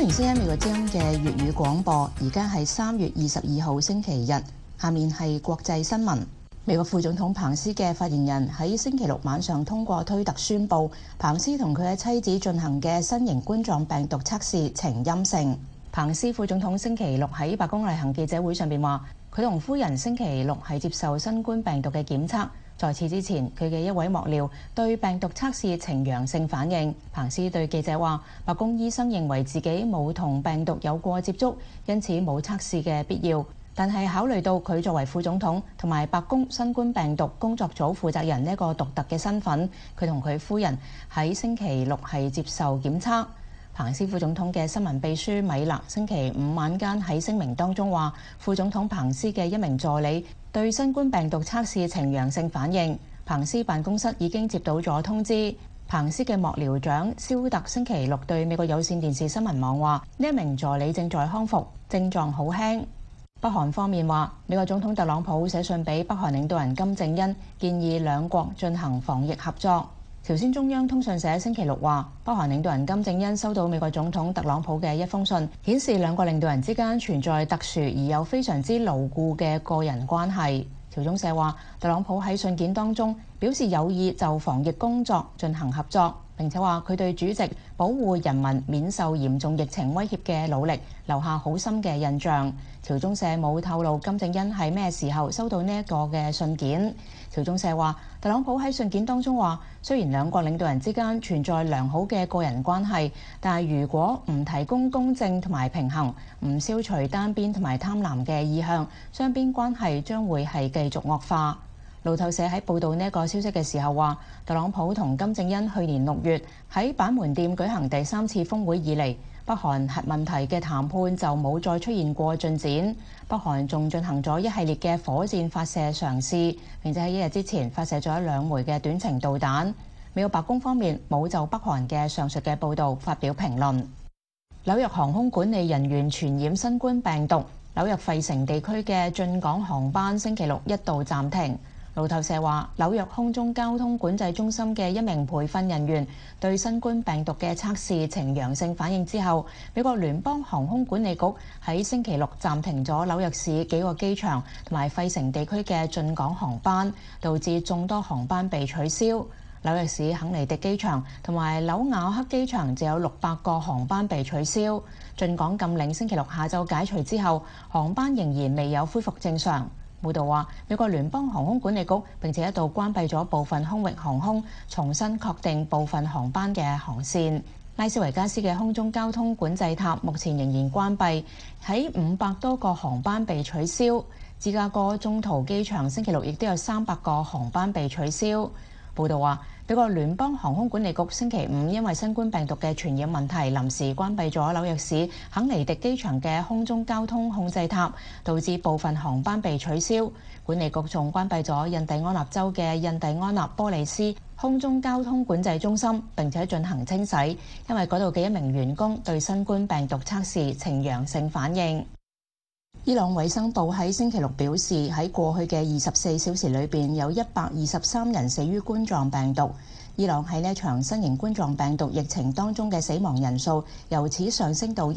迎收聽美國之音嘅粵語廣播。而家係3月22號星期日，下面係國際新聞。美國副總統彭斯嘅發言人喺星期六晚上通過推特宣布，彭斯同佢嘅妻子進行嘅新型冠狀病毒測試呈陰性。彭斯副總統星期六喺白宮例行記者會上邊話，佢同夫人星期六係接受新冠病毒嘅檢測。在此之前，佢嘅一位幕僚對病毒測試呈陽性反應。彭斯對記者話，白宮醫生認為自己冇同病毒有過接觸，因此冇測試嘅必要。但係考慮到佢作為副總統同埋白宮新冠病毒工作組負責人呢一個獨特嘅身份，佢同佢夫人喺星期六係接受檢測。彭斯副總統嘅新聞秘書米勒星期五晚間喺聲明當中話，副總統彭斯嘅一名助理對新冠病毒測試呈陽性反應。彭斯辦公室已經接到咗通知。彭斯嘅幕僚長肖特星期六對美國有線電視新聞網話，呢一名助理正在康復，症狀好輕。北韓方面話，美國總統特朗普寫信俾北韓領導人金正恩，建議兩國進行防疫合作。朝鮮中央通訊社星期六話，北韓領導人金正恩收到美國總統特朗普嘅一封信，顯示兩國領導人之間存在特殊而又非常之牢固嘅個人關係。朝中社話，特朗普喺信件當中表示有意就防疫工作進行合作，並且話佢對主席保護人民免受嚴重疫情威脅嘅努力留下好深嘅印象。朝中社冇透露金正恩係咩時候收到呢一個嘅信件。朝中社話，特朗普喺信件當中話，雖然兩國領導人之間存在良好嘅個人關係，但係如果唔提供公正同埋平衡，唔消除單邊同埋貪婪嘅意向，雙邊關係將會係繼續惡化。路透社喺報導呢一個消息嘅時候話，特朗普同金正恩去年6月喺板門店舉行第3次峰會以嚟，北韓核問題嘅談判就冇再出現過進展。北韓仲進行咗一系列嘅火箭發射嘗試，並且喺一日之前發射咗2枚嘅短程導彈。美國白宮方面冇就北韓嘅上述嘅報導發表評論。紐約航空管理人員傳染新冠病毒，紐約費城地區嘅進港航班星期六一度暫停。路透社話，紐約空中交通管制中心嘅一名培訓人員對新冠病毒嘅測試呈陽性反應之後，美國聯邦航空管理局喺星期六暫停咗紐約市幾個機場同埋費城地區嘅進港航班，導致眾多航班被取消。紐約市肯尼迪機場同埋紐瓦克機場就有600個航班被取消。進港禁令星期六下晝解除之後，航班仍然未有恢復正常。報道話，美國聯邦航空管理局並且一度關閉咗部分空域航空，重新確定部分航班嘅航線。拉斯維加斯嘅空中交通管制塔目前仍然關閉，喺500多個航班被取消。芝加哥中途機場星期六亦都有300個航班被取消。報道話，美國聯邦航空管理局星期五因為新冠病毒嘅傳染問題，臨時關閉咗紐約市肯尼迪機場嘅空中交通控制塔，導致部分航班被取消。管理局仲關閉咗印第安納州嘅印第安納波利斯空中交通管制中心，並且進行清洗，因為嗰度嘅一名員工對新冠病毒測試呈陽性反應。伊朗衛生部喺星期六表示，喺過去嘅24小時裏邊有123人死於冠狀病毒。伊朗喺呢一場新型冠狀病毒疫情當中嘅死亡人數由此上升到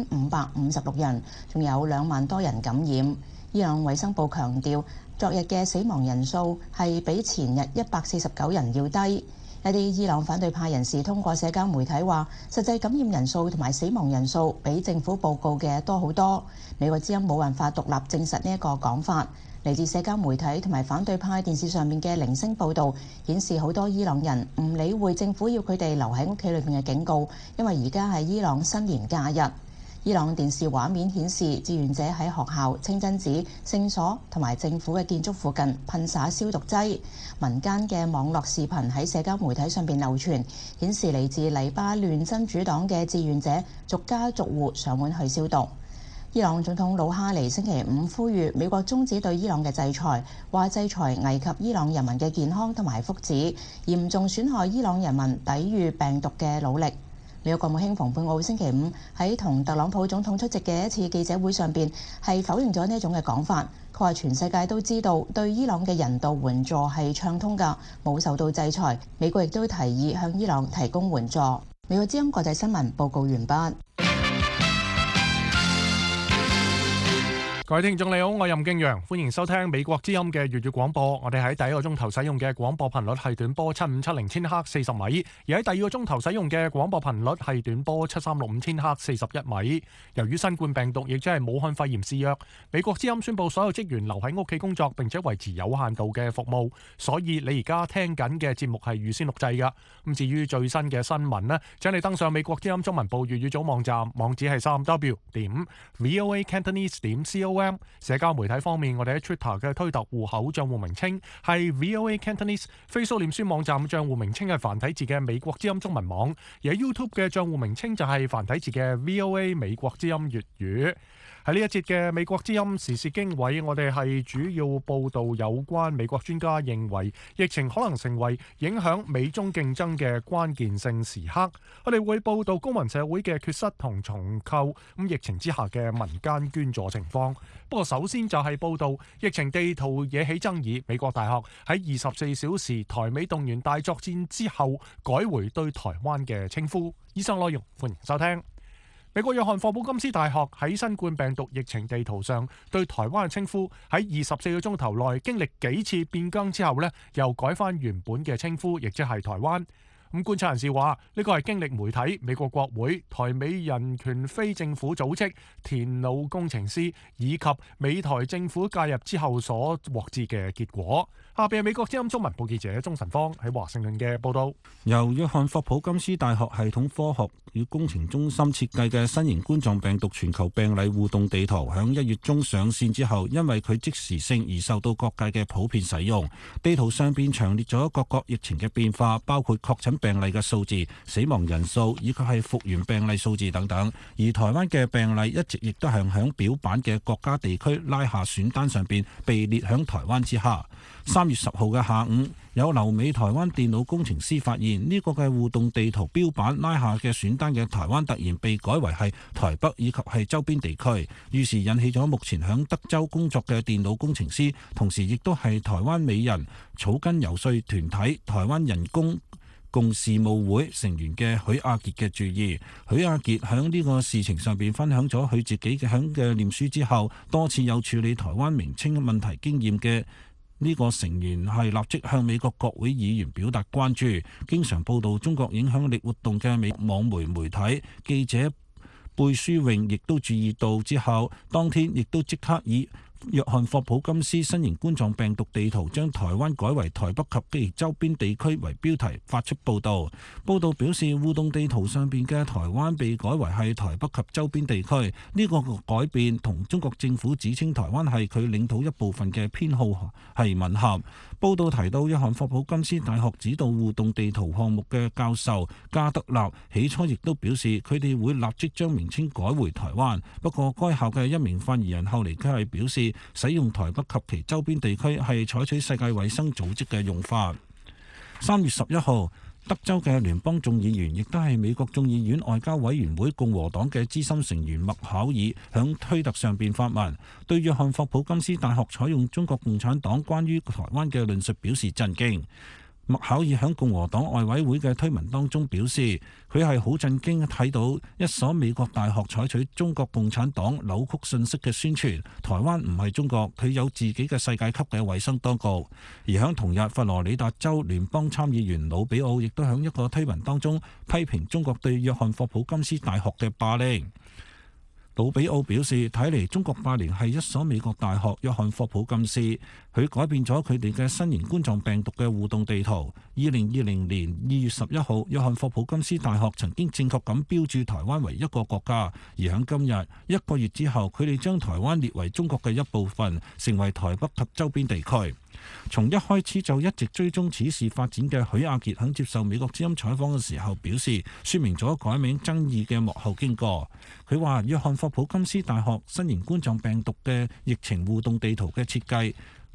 1556人，仲有2萬多人感染。伊朗衛生部強調，昨日嘅死亡人數係比前日149人要低。一啲伊朗反對派人士通過社交媒體話，實際感染人數同埋死亡人數比政府報告嘅多好多。美國之音冇辦法獨立證實呢一個講法。嚟自社交媒體同埋反對派電視上面嘅零星報導顯示，好多伊朗人唔理會政府要佢哋留喺屋企裏面嘅警告，因為而家係伊朗新年假日。伊朗電視畫面顯示，志願者喺學校、清真寺、聖所同埋政府嘅建築附近噴灑消毒劑。民間嘅網絡視頻喺社交媒體上邊流傳，顯示嚟自黎巴嫩真主黨嘅志願者逐家逐戶上門去消毒。伊朗總統魯哈尼星期五呼籲美國終止對伊朗嘅制裁，話制裁危及伊朗人民嘅健康同埋福祉，嚴重損害伊朗人民抵禦病毒嘅努力。美國國務卿蓬佩奧星期五喺同特朗普總統出席嘅一次記者會上邊係否認咗呢一種嘅講法。佢話全世界都知道對伊朗嘅人道援助係暢通㗎，冇受到制裁。美國亦都提議向伊朗提供援助。美國之音國際新聞報告完畢。 各位聽眾你好，我係任敬陽，歡迎收聽美國之音嘅粵語廣播。我哋喺第一個鐘頭使用嘅廣播頻率係短波7570千赫40米，而喺第二個鐘頭使用嘅廣播頻率係短波7365千赫41米。由於新冠病毒亦即係武漢肺炎肆虐，美國之音宣布所有職員留喺屋企工作，並且維持有限度嘅服務。所以你而家聽緊嘅節目係預先錄製㗎。咁至於最新嘅新聞呢，請你登上美國之音中文部粵語組網站，網址係3w.voacantonese.com。社交媒體方面，我哋喺 Twitter 嘅推特戶口賬戶名稱係 VOA Cantonese，Facebook 臉書網站賬戶名稱係繁體字嘅美國之音中文網，而喺 YouTube 嘅賬戶名稱就係繁體字嘅 VOA 美國之音粵語。喺呢一節嘅美國之音時事經緯，我哋係主要報導有關美國專家認為疫情可能成為影響美中競爭嘅關鍵性時刻。我哋會報導公民社會嘅缺失同重構，疫情之下嘅民間捐助情況。不過首先就係報導疫情地圖惹起爭議，美國大學喺24小時台美動員大作戰之後改回對台灣嘅稱呼。以上內容歡迎收聽。美國約翰霍普金斯大學喺新冠病毒疫情地圖上對台灣嘅稱呼喺24個鐘頭內經歷幾次變更之後呢，又改翻原本嘅稱呼，亦即係台灣。咁觀察人士話，呢個係經歷媒體、美國國會、台美人權非政府組織、電腦工程師以及美台政府介入之後所獲致嘅結果。下邊係美國之音中文部記者鍾晨芳喺華盛頓嘅報道。 由約翰霍普金斯大學系統科學與工程中心設計嘅新型冠狀病毒全球病例互動地圖，響1月中上線之後，因為佢即時性而受到各界嘅普遍使用。地圖上邊詳列咗各國疫情嘅變化，包括確診病例嘅數字、死亡人數以及係復原病例數字等等。而台灣嘅病例一直亦都係響表板嘅國家地區拉下選單上邊被列響台灣之下。3月10號嘅下午，有留美台灣電腦工程師發現呢個嘅互動地圖標板拉下嘅選單嘅台灣突然被改為係台北以及係周邊地區，於是引起咗目前響德州工作嘅電腦工程師，同時亦都係台灣美人草根遊說團體台灣人工共事務會成員嘅許亞傑嘅注意。許亞傑喺呢個事情上邊分享咗佢自己嘅響嘅念書之後，多次有處理台灣名稱問題經驗嘅呢個成員係立即向美國國會議員表達關注。經常報導中國影響力活動嘅美網媒體記者貝書穎亦都注意到之後，當天亦都即刻以約翰霍普金斯新型冠狀病毒地圖將台灣改為台北及其周邊地區為標題發出報導。報導表示，互動地圖上邊嘅台灣被改為係台北及周邊地區，呢個改變同中國政府指稱台灣係佢領土一部分嘅偏好係吻合。報導提到，約翰霍普金斯大學指導互動地圖項目嘅教授加德納起初亦都表示，佢哋會立即將名稱改回台灣。不過，該校嘅一名發言人後嚟佢係表示，使用台北及其周邊地區係採取世界衛生組織嘅用法。3月11號，德州嘅聯邦眾議員亦都係美國眾議院外交委員會共和黨嘅資深成員麥考爾響推特上邊發文，對約翰霍普金斯大學採用中國共產黨關於台灣嘅論述表示震驚。麥考爾喺共和黨外委會嘅推文當中表示，佢係好震驚睇到一所美國大學採取中國共產黨扭曲信息嘅宣傳，台灣唔係中國，佢有自己嘅世界級嘅衛生當局。而喺同日，佛羅里達州聯邦參議員魯比奧亦都喺一個推文當中批評中國對約翰霍普金斯大學嘅霸凌。魯比奧表示，睇嚟中國霸凌係一所美國大學約翰霍普金斯，佢改變咗佢哋嘅新型冠狀病毒嘅互動地圖。2020年2月11號，約翰霍普金斯大學曾經正確咁標註台灣為一個國家，而喺今日一個月之後，佢哋將台灣列為中國嘅一部分，成為台北及周邊地區。從一開始就一直追蹤此事發展嘅許亞傑喺接受美國之音採訪嘅時候表示，說明咗改名爭議嘅幕後經過。佢話約翰霍普金斯大學新型冠狀病毒嘅疫情互動地圖嘅設計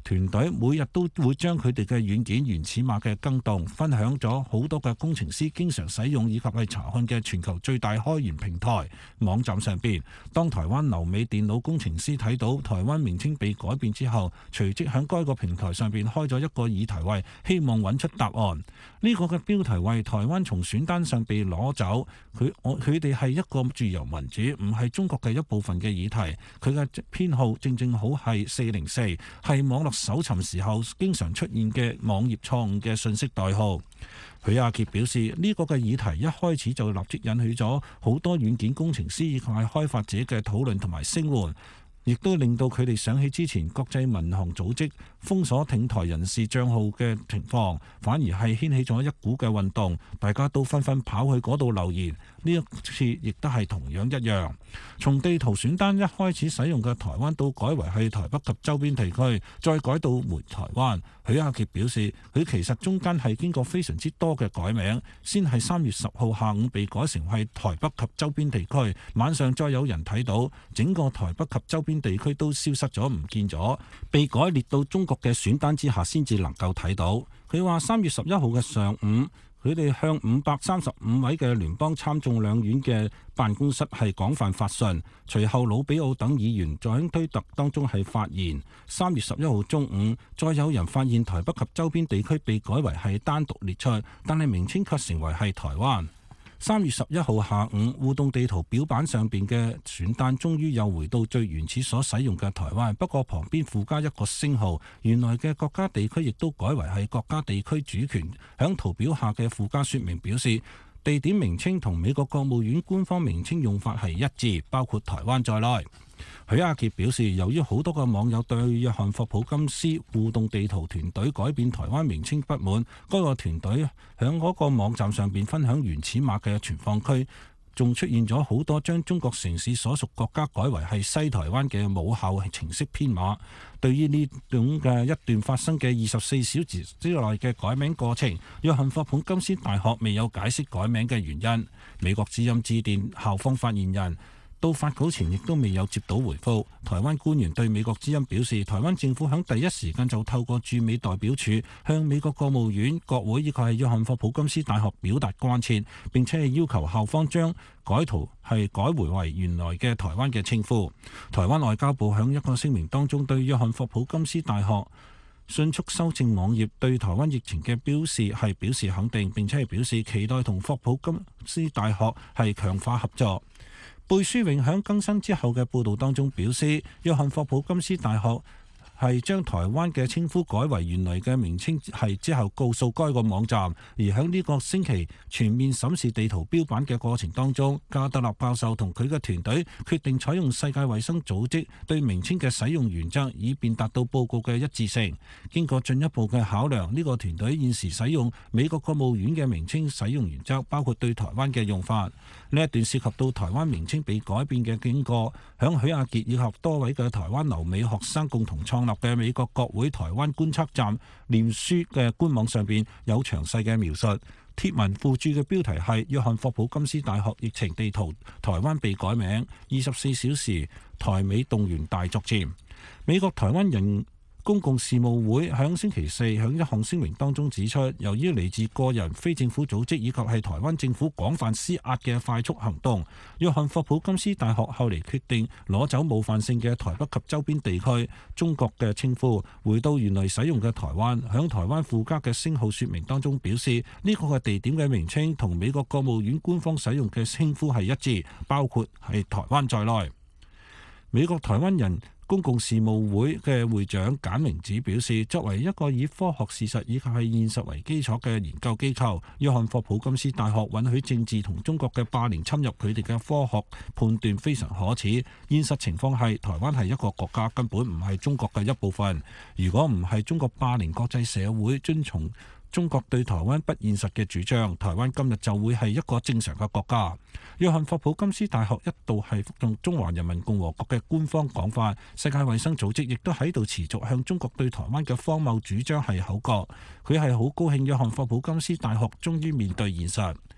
團隊每日都會將佢哋嘅軟件原始碼嘅更動分享咗好多嘅工程師經常使用以及係查看嘅全球最大開源平台網站上邊。當台灣留美電腦工程師睇到台灣名稱被改變之後，隨即喺該個平台上邊開咗一個議題為希望揾出答案。呢個嘅標題為台灣從選單上被攞走，佢哋係一個自由民主，唔係中國嘅一部分嘅議題。佢嘅編號正正好係404，係網絡搜尋時候經常出現嘅網頁錯誤嘅信息代號。許亞傑表示，呢個嘅議題一開始就立即引起咗好多軟件工程師以及係開發者嘅討論同埋聲援，亦都令到佢哋想起之前國際民航組織封鎖挺台人士帳號嘅情況，反而係掀起咗一股嘅運動，大家都紛紛跑去嗰度留言。呢一次亦都係同樣一樣，從地圖選單一開始使用嘅台灣到改為係台北及周邊地區，再改到回台灣。許亞傑表示，佢其實中間係經過非常之多嘅改名，先係3月10號下午被改成係台北及周邊地區，晚上再有人睇到整個台北及周邊地區都消失咗唔見咗，被改列到中國嘅選單之下先至能夠睇到。佢話3月11號嘅上午，佢哋向535位嘅聯邦參眾兩院嘅辦公室係廣泛發信，隨後魯比奧等議員在喺推特當中係發言。3月11號中午，再有人發現台北及周邊地區被改為係單獨列出，但係名稱卻成為係台灣。3月11號下午，互動地圖表板上邊嘅選單終於又回到最原始所使用嘅台灣，不過旁邊附加一個星號，原來嘅國家地區亦都改為係國家地區主權。響圖表下嘅附加說明表示，地點名稱同美國國務院官方名稱用法係一致，包括台灣在內。許亞傑表示，由於好多個網友對約翰霍普金斯互動地圖團隊改變台灣名稱不滿，該個團隊響嗰個網站上邊分享原始碼嘅存放區，仲出現咗好多將中國城市所屬國家改為係西台灣嘅母校程式編碼。對於呢種嘅一段發生嘅24小時之內嘅改名過程，約翰霍普金斯大學未有解釋改名嘅原因。美國之音致電校方發言人，到發稿前亦都未有接到回覆。台灣官員對美國之音表示，台灣政府響第一時間就透過駐美代表處向美國國務院、國會以及係約翰霍普金斯大學表達關切，並且係要求校方將改圖係改回為原來嘅台灣嘅稱呼。台灣外交部響一個聲明當中對約翰霍普金斯大學迅速修正網頁對台灣疫情嘅表示肯定，並且係表示期待同霍普金斯大學係強化合作。貝舒永響更新之後嘅報導當中表示，約翰霍普金斯大學係將台灣嘅稱呼改為原來嘅名稱，係之後告訴該個網站。而喺呢個星期全面審視地圖標版嘅過程當中，加德納教授同佢嘅團隊決定採用世界衛生組織對名稱嘅使用原則，以便達到報告嘅一致性。經過進一步嘅考量，呢個團隊現時使用美國國務院嘅名稱使用原則，包括對台灣嘅用法。呢一段涉及到台灣名稱被改變嘅經過，響許亞傑以及多位嘅台灣留美學生共同創立嘅美國國會台灣觀測站臉書嘅官網上邊有詳細嘅描述。貼文附注嘅標題係約翰霍普金斯大學疫情地圖，台灣被改名，24小時台美動員大作戰。美國台灣人公共事務會喺星期四喺一項聲明當中指出，由於嚟自個人、非政府組織以及係台灣政府廣泛施壓嘅快速行動，約翰霍普金斯大學後嚟決定攞走冒犯性嘅台北及周邊地區中國嘅稱呼，回到原來使用嘅台灣。喺台灣附加嘅星號說明當中表示，呢個嘅地點嘅名稱同美國國務院官方使用嘅稱呼係一致，包括係台灣在內。美國台灣人公共事務會嘅會長簡明子表示，作為一個以科學事實以及係現實為基礎嘅研究機構，約翰霍普金斯大學允許政治同中國嘅霸凌侵入佢哋嘅科學判斷非常可恥。現實情況係台灣係一個國家，根本唔係中國嘅一部分。如果唔係中國霸凌國際社會遵從中國對台灣不現實嘅主張，台灣今日就會係一個正常嘅國家。約翰霍普金斯大學一度係服用中華人民共和國嘅官方講法，世界衛生組織亦都喺度持續向中國對台灣嘅荒謬主張係口角。佢係好高興約翰霍普金斯大學終於面對現實。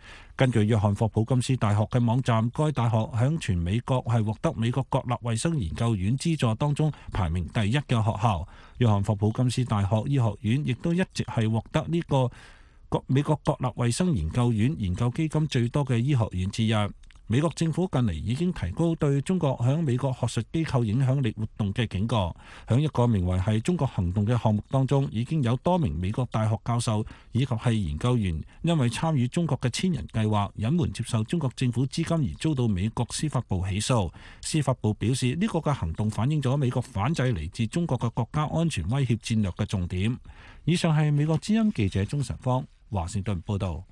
根據約翰霍普金斯大學嘅網站，該大學響全美國係獲得美國國立衛生研究院資助當中排名第一嘅學校。約翰霍普金斯大學醫學院亦都一直係獲得呢個美國國立衛生研究院研究基金最多嘅醫學院之一。美國政府近嚟已經提高對中國響美國學術機構影響力活動嘅警告。響一個名為係中國行動嘅項目當中，已經有多名美國大學教授以及係研究員因為參與中國嘅千人計劃，隱瞞接受中國政府資金而遭到美國司法部起訴。司法部表示呢個嘅行動反映咗美國反制嚟自中國嘅國家安全威脅戰略嘅重點。以上係美國之音記者鍾晨芳華盛頓報道。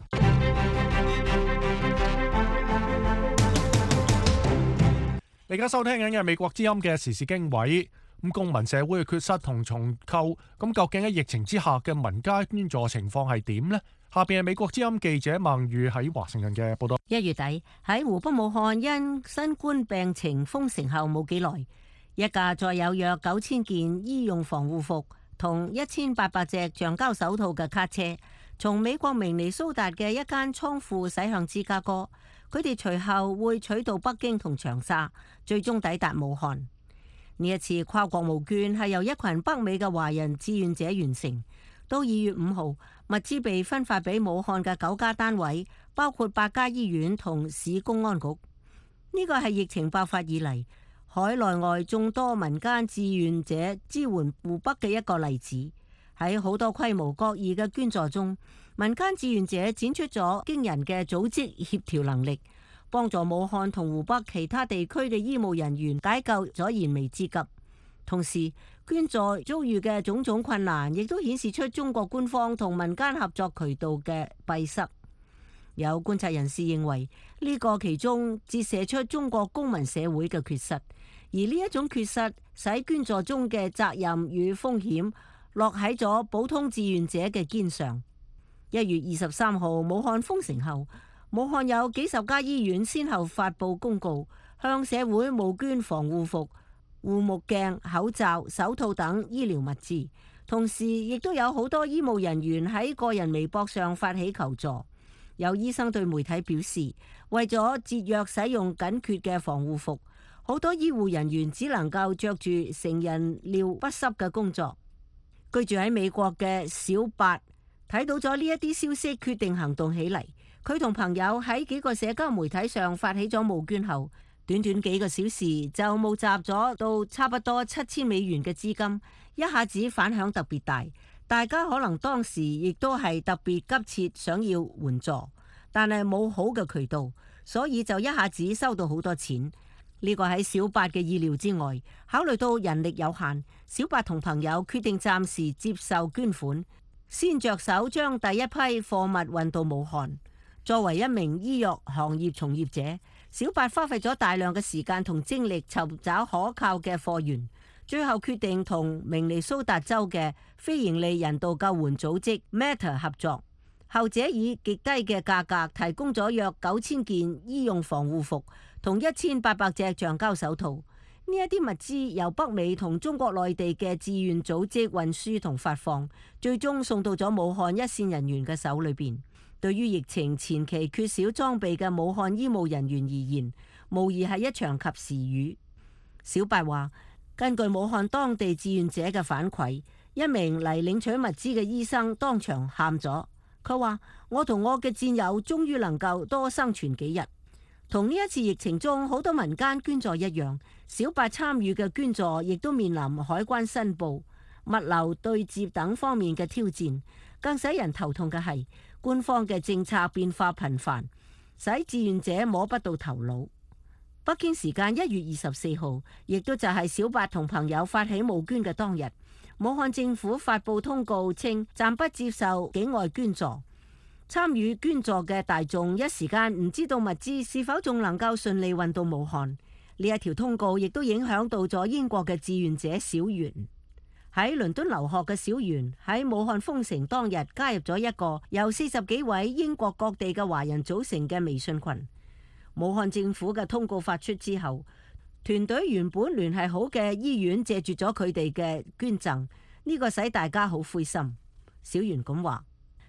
而家收聽緊嘅美國之音嘅時事經緯，咁公民社會嘅缺失同重構，咁究竟喺疫情之下嘅民間捐助情況係點呢？下邊係美國之音記者孟宇喺華盛頓嘅報道。 1月底喺湖北武漢因新冠病情封城後冇幾耐，一架載有約9000件醫用防護服同1800隻橡膠手套嘅卡車，從美國明尼蘇達嘅一間倉庫駛向芝加哥。佢哋隨後會取道北京同長沙，最終抵達武漢。呢一次跨國募捐係由一群北美嘅華人志願者完成。到2月5號，物資被分發俾武漢嘅9家單位，包括8家醫院同市公安局。呢個係疫情爆發以嚟海內外眾多民間志願者支援湖北嘅一個例子。喺好多規模各異嘅捐助中，民間志願者展出咗驚人嘅組織協調能力，幫助武漢同湖北其他地區嘅醫務人員解救咗燃眉之急。同時，捐助遭遇嘅種種困難，亦都顯示出中國官方同民間合作渠道嘅閉塞。有觀察人士認為，呢個其中折射出中國公民社會嘅缺失，而呢一種缺失使捐助中嘅責任與風險落喺咗普通志願者嘅肩上。1月23號，武漢封城後，武漢有幾十家醫院先後發布公告，向社會募捐防護服、護目鏡、口罩、手套等醫療物資。同時，亦都有好多醫務人員喺個人微博上發起求助。有醫生對媒體表示，為咗節約使用緊缺嘅防護服，好多醫護人員只能夠着住成人尿不濕嘅工作。居住喺美國嘅小八睇到咗呢一啲消息，決定行動起嚟。佢同朋友喺幾個社交媒體上發起咗募捐後，短短幾個小時就募集咗到差不多$7000嘅資金，一下子反響特別大。大家可能當時亦都係特別急切想要援助，但係冇好嘅渠道，所以就一下子收到好多錢。呢個喺小八嘅意料之外。考慮到人力有限，小八同朋友決定暫時接受捐款，先着手將第一批貨物運到武漢。作為一名醫藥行業從業者，小八花費咗大量嘅時間同精力尋找可靠嘅貨源，最後決定同明尼蘇達州嘅非營利人道救援組織 Matter 合作。後者以極低嘅價格提供咗約9000件醫用防護服同1800隻橡膠手套。呢一啲物資由北美同中國內地嘅志願組織運輸同發放，最終送到咗武漢一線人員嘅手裏邊。對於疫情前期缺少裝備嘅武漢醫務人員而言，無疑係一場及時雨。小白話，根據武漢當地志願者嘅反饋，一名嚟領取物資嘅醫生當場喊咗。佢話：我同我嘅戰友終於能夠多生存幾日。同呢一次疫情中好多民間捐助一樣，小白參與嘅捐助亦都面臨海關申報、物流對接等方面嘅挑戰。更使人頭痛嘅係，官方嘅政策變化頻繁，使志願者摸不到頭腦。北京時間1月24號，亦都就係小白同朋友發起募捐嘅當日，武漢政府發布通告稱暫不接受境外捐助。參與捐助嘅大眾一時間唔知道物資是否仲能夠順利運到武漢。呢一條通告亦都影響到咗英國嘅志願者小袁。喺倫敦留學嘅小袁喺武漢封城當日加入咗一個由40幾位英國各地嘅華人組成嘅微信群。武漢政府嘅通告發出之後，團隊原本聯繫好嘅醫院謝絕咗佢哋嘅捐贈，呢個使大家好灰心。小袁咁話：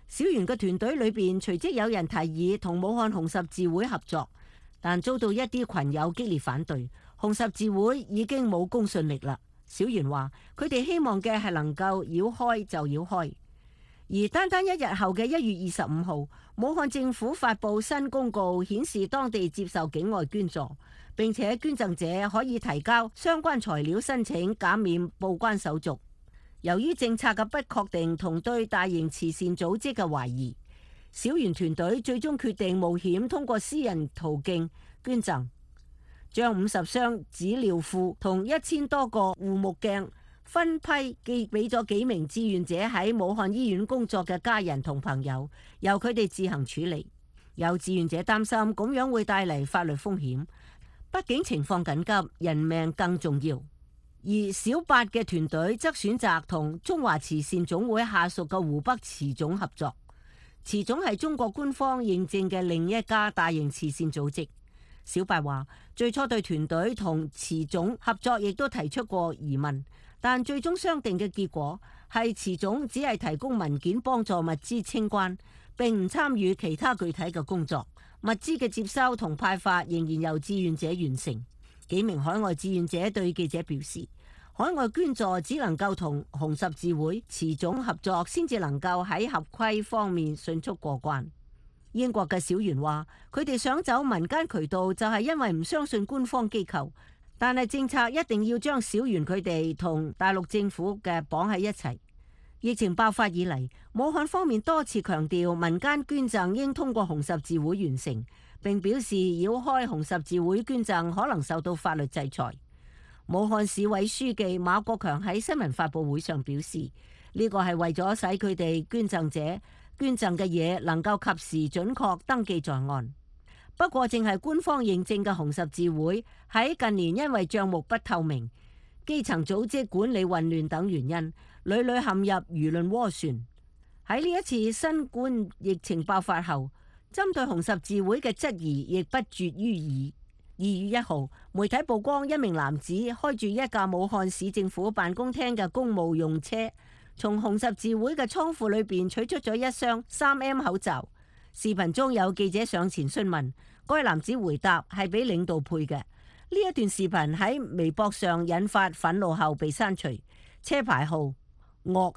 小袁嘅團隊裏邊隨即有人提議同武漢紅十字會合作，但遭到一啲群友激烈反對。紅十字會已經冇公信力啦。小袁話佢哋希望嘅係能夠繞開就繞開。而單單一日後嘅1月25號，武漢政府發布新公告，顯示當地接受境外捐助，並且捐贈者可以提交相關材料申請減免報關手續。由於政策嘅不確定同對大型慈善組織嘅懷疑，小袁團隊最終決定冒險通過私人途徑捐贈，將50箱紙尿褲同1000多個護目鏡分批寄俾咗幾名志願者喺武漢醫院工作嘅家人同朋友，由佢哋自行處理。有志願者擔心咁樣會帶嚟法律風險，畢竟情況緊急，人命更重要。而小八嘅團隊則選擇同中華慈善總會下屬嘅湖北慈總合作。慈總係中國官方認證嘅另一家大型慈善組織。小八話最初對團隊同慈總合作亦都提出過疑問，但最終商定嘅結果係慈總只係提供文件幫助物資清關，並唔參與其他具體嘅工作。物資嘅接收同派發仍然由志願者完成。幾名海外志願者對記者表示，海外捐助只能夠同紅十字會、慈總合作，先至能夠喺合規方面迅速過關。英國嘅小袁話，佢哋想走民間渠道，就係因為唔相信官方機構，但係政策一定要將小袁佢哋同大陸政府嘅綁喺一齊。疫情爆發以嚟，武漢方面多次強調民間捐贈應通過紅十字會完成，並表示繞開紅十字會捐贈可能受到法律制裁。武漢市委書記馬國強喺新聞發佈會上表示，呢個係為咗使佢哋捐贈者捐贈嘅嘢能夠及時準確登記在案。不過，正係官方認證嘅紅十字會喺近年因為賬目不透明、基層組織管理混亂等原因，屢屢陷入輿論渦旋。喺呢一次新冠疫情爆發後，針對紅十字會嘅質疑亦不絕於耳。2月1號，媒體曝光一名男子開住一架武漢市政府辦公廳嘅公務用車，從紅十字會嘅倉庫裏邊取出咗一箱 3M 口罩。視頻中有記者上前詢問，該男子回答係俾領導配嘅。呢一段視頻喺微博上引發憤怒後被刪除，車牌號岳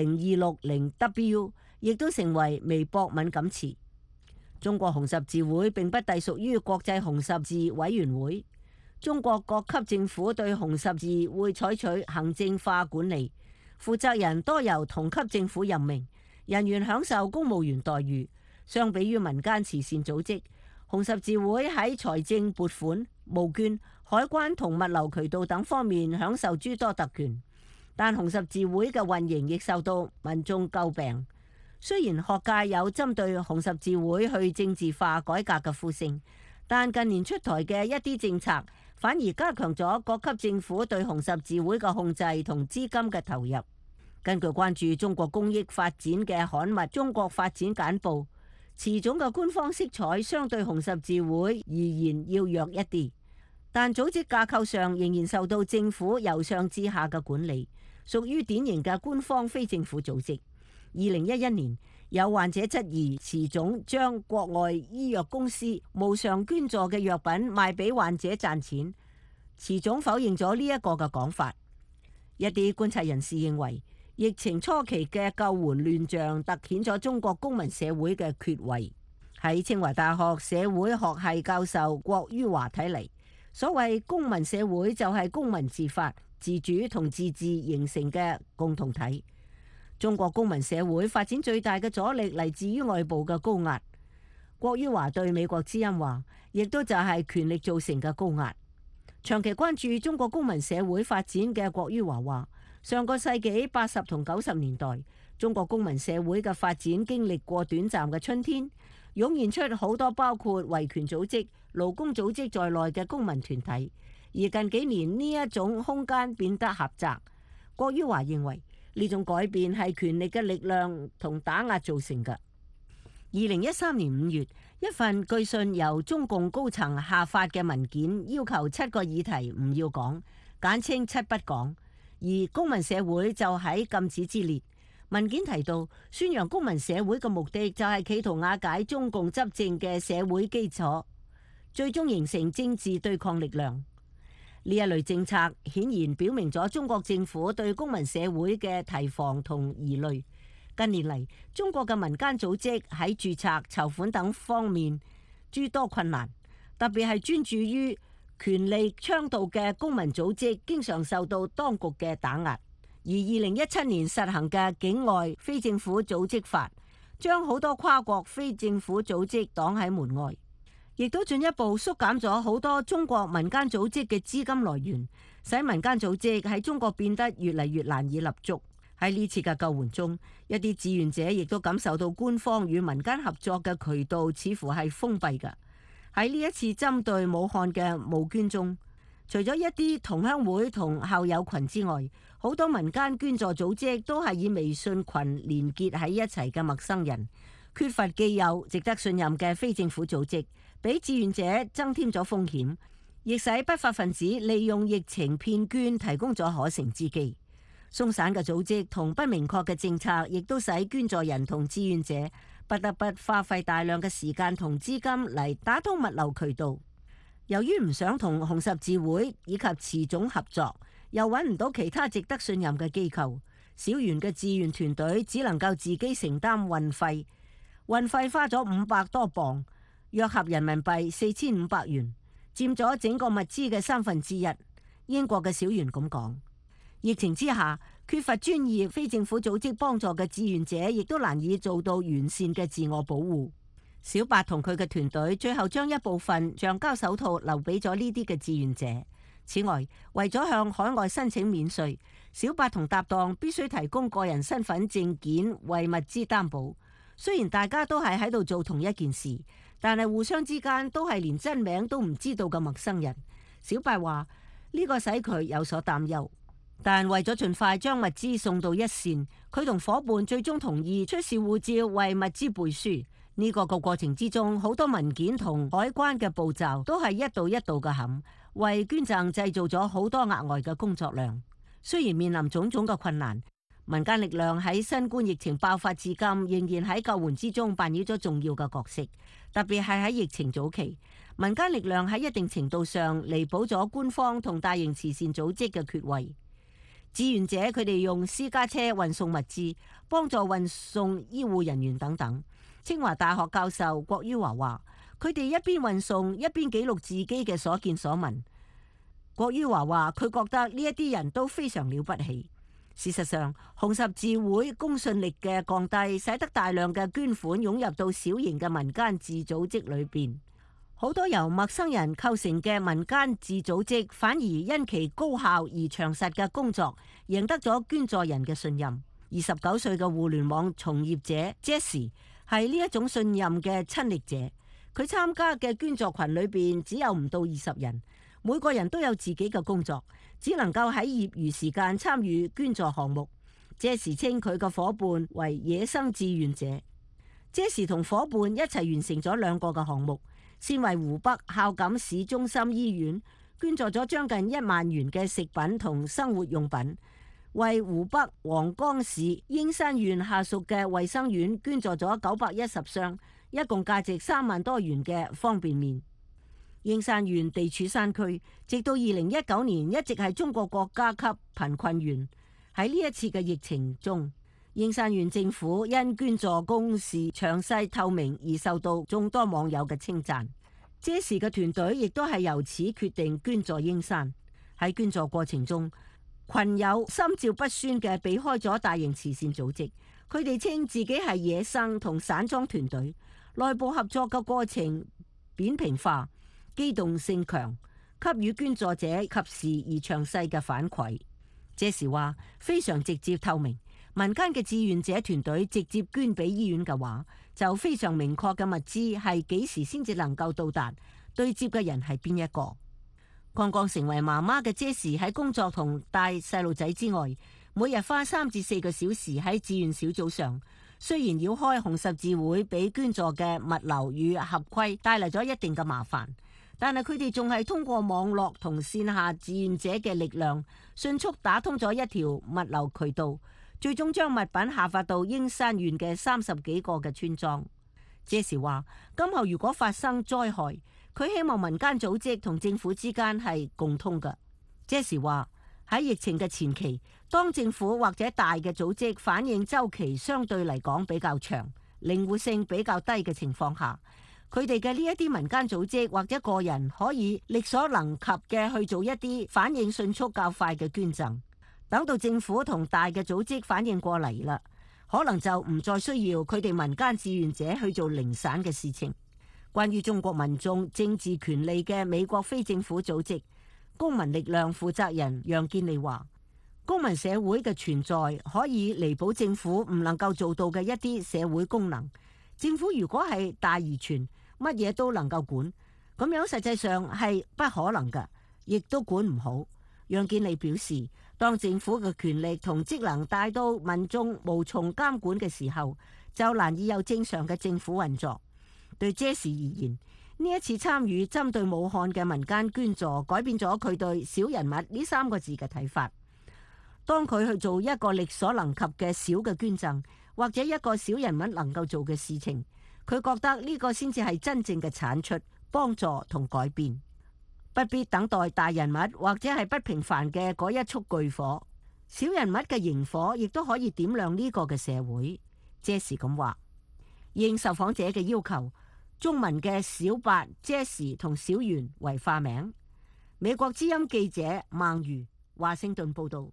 A0260W 亦都成為微博敏感詞。中國紅十字會並不隸屬於國際紅十字委員會，中國各級政府對紅十字會採取行政化管理，負責人多由同級政府任命，人員享受公務員待遇。相比於民間慈善組織，紅十字會喺財政撥款、募捐、海關同物流渠道等方面享受諸多特權，但紅十字會嘅運營亦受到民眾詬病。雖然學界有針對紅十字會去政治化改革嘅呼聲，但近年出台嘅一啲政策反而加強咗各級政府對紅十字會嘅控制同資金嘅投入。根據關注中國公益發展嘅刊物《中國發展簡報》，慈總嘅官方色彩相對紅十字會而言要弱一啲，但組織架構上仍然受到政府由上至下嘅管理，屬於典型嘅官方非政府組織。2011年，有患者質疑慈總將國外醫藥公司無償捐助嘅藥品賣俾患者賺錢，慈總否認咗呢一個嘅講法。一啲觀察人士認為，疫情初期嘅救援亂象突顯咗中國公民社會嘅缺位。喺清華大學社會學系教授郭于華睇嚟，所謂公民社會就係公民自發、自主同自治形成嘅共同體。中國公民社會發展最大嘅阻力嚟自於外部嘅高壓。郭于華對美國之音話，亦都就係權力造成嘅高壓。長期關注中國公民社會發展嘅郭于華話，上個世紀80同90年代，中國公民社會嘅發展經歷過短暫嘅春天，湧現出好多包括維權組織、勞工組織在內嘅公民團體。而近幾年呢一種空間變得狹窄。郭于華認為，呢種改變係權力嘅力量同打壓造成嘅。2013年5月，一份據信由中共高層下發嘅文件，要求7個議題唔要講，簡稱7不講，而公民社會就喺禁止之列， 文件提到，宣揚公民社會嘅目的就係企圖瓦解中共執政嘅社會基礎，最終形成政治對抗力量。呢一類政策顯然表明咗中國政府對公民社會嘅提防同疑慮。近年嚟，中國嘅民間組織喺註冊、籌款等方面諸多困難，特別係專注於權力倡導嘅公民組織，經常受到當局嘅打壓。而2017年實行嘅境外非政府組織法，將好多跨國非政府組織擋喺門外，亦都進一步縮減咗好多中國民間組織嘅資金來源，使民間組織喺中國變得越嚟越難以立足。喺呢次嘅救援中，一啲志願者亦都感受到官方與民間合作嘅渠道似乎係封閉嘅。喺呢一次針對武漢嘅募捐中，除咗一啲同鄉會同校友群之外，好多民間捐助組織都係以微信群連結喺一齊嘅陌生人，缺乏既有值得信任嘅非政府組織，俾志願者增添咗風險，亦使不法分子利用疫情騙捐提供咗可乘之機。鬆散嘅組織同不明確嘅政策，亦都使捐助人同志願者不得不花費大量嘅時間同資金嚟打通物流渠道。由於唔想同紅十字會以及慈總合作，又揾唔到其他值得信任嘅機構，小園嘅志願團隊只能夠自己承擔運費。運費花咗500多磅，約合人民幣4500元，佔咗整個物資嘅1/3。英國嘅小園咁講。疫情之下，缺乏專業非政府組織幫助嘅志願者，亦都難以做到完善嘅自我保護。小白同佢嘅團隊最後將一部分橡膠手套留俾咗呢啲嘅志願者。此外，為咗向海外申請免稅，小白同搭檔必須提供個人身份證件為物資擔保。雖然大家都係喺度做同一件事，但係互相之間都係連真名都唔知道嘅陌生人。小白話呢個使佢有所擔憂，但為咗盡快將物資送到一線，佢同伙伴最終同意出示護照為物資背書。呢個過程之中，好多文件同海關嘅步驟都係一道一道嘅冚，為捐贈製造咗好多額外嘅工作量。雖然面臨種種嘅困難，民間力量喺新冠疫情爆發至今，仍然喺救援之中扮演咗重要嘅角色。特別係喺疫情早期，民間力量喺一定程度上彌補咗官方同大型慈善組織嘅缺位。志願者佢哋用私家車運送物資，幫助運送醫護人員等等。清華大學教授郭於華話，佢哋一邊運送一邊記錄自己嘅所見所聞。郭於華話，佢覺得呢一啲人都非常了不起。事實上，紅十字會公信力嘅降低，使得大量嘅捐款湧入到小型嘅民間自組織裏邊。好多由陌生人構成嘅民間自組織，反而因其高效而詳實嘅工作，贏得咗捐助人嘅信任。29歲嘅互聯網從業者 Jessie 係呢一種信任嘅親歷者。佢參加嘅捐助群裏邊只有唔到20人，每個人都有自己嘅工作，只能夠喺業餘時間參與捐助項目。Jessie稱佢嘅伙伴為野生志願者。Jessie同伙伴一齊完成咗2個嘅項目，先為湖北孝感市中心醫院捐助咗將近1萬元嘅食品同生活用品，為湖北黃岡市英山縣下屬嘅衛生院捐助咗910箱，一共價值3萬多元嘅方便麵。英山縣地處山區，直到2019年一直係中國國家級貧困縣。喺呢一次嘅疫情中，英山縣政府因捐助公示詳細透明而受到眾多網友嘅稱讚。這時嘅團隊亦都係由此決定捐助英山。喺捐助過程中，群友心照不宣嘅避開咗大型慈善組織，佢哋稱自己係野生同散裝團隊，內部合作嘅過程扁平化，機動性強，給予捐助者及時而詳細嘅反饋。這時話非常直接透明。民間嘅志願者團隊直接捐俾醫院嘅話，就非常明確嘅物資係幾時先至能夠到達，對接嘅人係邊一個。剛剛成為媽媽嘅Jessie喺工作同帶細路仔之外，每日花3至4個小時喺志願小組上。雖然繞開紅十字會俾捐助嘅物流與合規帶嚟咗一定嘅麻煩，但係佢哋仲係通過網絡同線下志願者嘅力量，迅速打通咗一條物流渠道， 最終將物品下發到英山縣嘅30幾個嘅村莊。謝時話：今後如果發生災害，佢希望民間組織同政府之間係共通嘅。謝時話喺疫情嘅前期，當政府或者大嘅組織反應周期相對嚟講比較長、靈活性比較低嘅情況下，佢哋嘅呢一啲民間組織或者個人可以力所能及嘅去做一啲反應迅速較快嘅捐贈。等到政府同大嘅組織反應過嚟啦，可能就唔再需要佢哋民間志願者去做零散嘅事情。關於中國民眾政治權利嘅美國非政府組織公民力量負責人楊建利話：公民社會嘅存在可以彌補政府唔能夠做到嘅一啲社會功能。政府如果係大而全，乜嘢都能夠管，咁樣實際上係不可能㗎，亦都管唔好。楊建利表示，當政府嘅權力同職能大到民眾無從監管嘅時候，就難以有正常嘅政府運作。對傑士而言，呢一次參與針對武漢嘅民間捐助，改變咗佢對小人物呢3個字嘅睇法。當佢去做一個力所能及嘅小嘅捐贈，或者一個小人物能夠做嘅事情，佢覺得呢個先至係真正嘅產出、幫助同改變。不必等待大人物或者係不平凡嘅嗰一束巨火，小人物嘅螢火亦都可以點亮呢個嘅社會。傑士咁話，應受訪者嘅要求，中文嘅小白、傑士同小圓為化名。美國之音記者孟如華盛頓報道。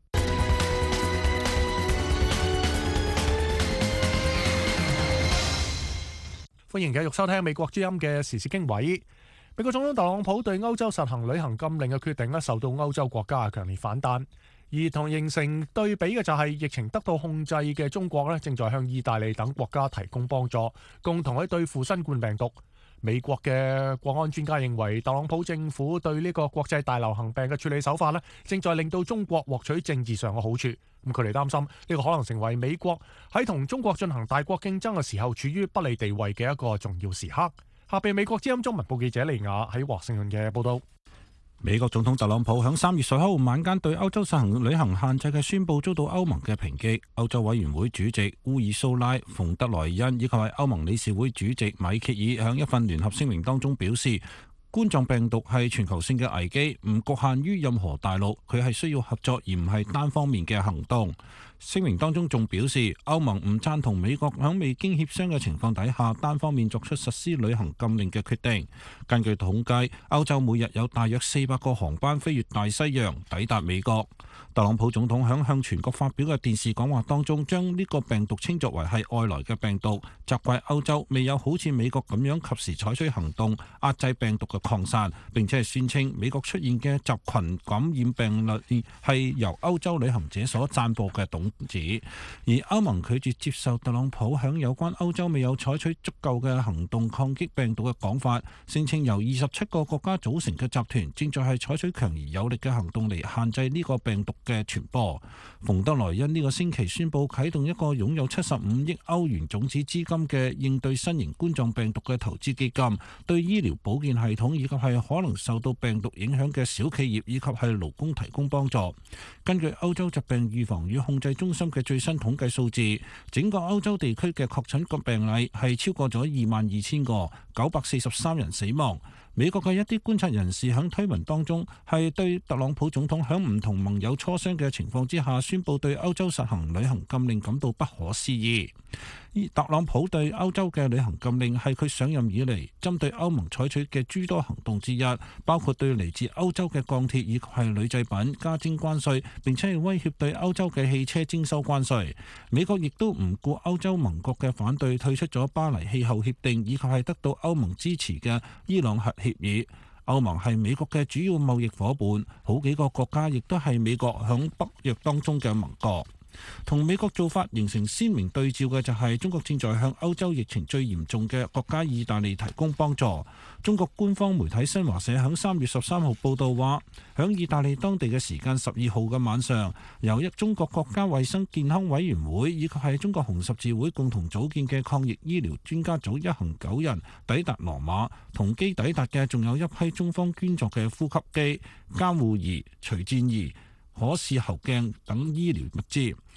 歡迎繼續收聽美國之音嘅時事經緯。美國總統特朗普對歐洲實行旅行禁令嘅決定受到歐洲國家嘅強烈反彈，而同形成對比嘅就係疫情得到控制嘅中國正在向意大利等國家提供幫助，共同去對付新冠病毒。美國嘅國安專家認為，特朗普政府對呢個國際大流行病嘅處理手法正在令到中國獲取政治上嘅好處。咁佢哋擔心呢個可能成為美國喺同中國進行大國競爭嘅時候處於不利地位嘅一個重要時刻。下邊美國之音中文部記者利亞喺華盛頓嘅報道。 美國總統特朗普響3月10號晚間對歐洲實行旅行限制嘅宣佈遭到歐盟嘅抨擊。歐洲委員會主席烏爾蘇拉·馮德萊恩以及係歐盟理事會主席米歇爾響一份聯合聲明當中表示，冠狀病毒係全球性嘅危機，唔局限於任何大陸，佢係需要合作而唔係單方面嘅行動。聲明當中仲表示，歐盟唔贊同美國喺未經協商嘅情況底下單方面作出實施旅行禁令嘅決定。根據統計，歐洲每日有大約400個航班飛越大西洋抵達美國。特朗普總統響向全國發表嘅電視講話當中，將呢個病毒稱作為係外來嘅病毒，責怪歐洲未有好似美國咁樣及時採取行動壓制病毒嘅擴散，並且係宣稱美國出現嘅集群感染病例係由歐洲旅行者所散播嘅種子。而歐盟拒絕接受特朗普響有關歐洲未有採取足夠嘅行動抗擊病毒嘅講法，聲稱由27個國家組成嘅集團正在係採取強而有力嘅行動嚟限制呢個病毒嘅傳播。馮德萊恩呢個星期宣布啟動一個擁有75億歐元種子資金嘅應對新型冠狀病毒嘅投資基金，對醫療保健系統以及係可能受到病毒影響嘅小企業以及係勞工提供幫助。根據歐洲疾病預防與控制中心嘅最新統計數字，整個歐洲地區嘅確診個病例係超過咗22,000個，943人死亡。美國嘅一啲觀察人士喺推文當中係對特朗普總統喺唔同盟友磋商嘅情況之下宣佈對歐洲實行旅行禁令感到不可思議。特朗普對歐洲嘅旅行禁令係佢上任以嚟針對歐盟採取嘅諸多行動之一，包括對嚟自歐洲嘅鋼鐵以及係鋁製品加徵關稅，並且係威脅對歐洲嘅汽車徵收關稅。美國亦都唔顧歐洲盟國嘅反對，退出咗巴黎氣候協定以及係得到歐盟支持嘅伊朗核協議。歐盟係美國嘅主要貿易夥伴，好幾個國家亦都係美國響北約當中嘅盟國。同美國做法形成鮮明對照嘅就係中國正在向歐洲疫情最嚴重嘅國家意大利提供幫助。中國官方媒體新華社響3月13號報道話，響意大利當地嘅時間12號嘅晚上，由中國國家衛生健康委員會以及係中國紅十字會共同組建嘅抗疫醫療專家組一行9人抵達羅馬，同機抵達嘅仲有一批中方捐助嘅呼吸機、監護儀、除顫儀、可視喉鏡等醫療物資。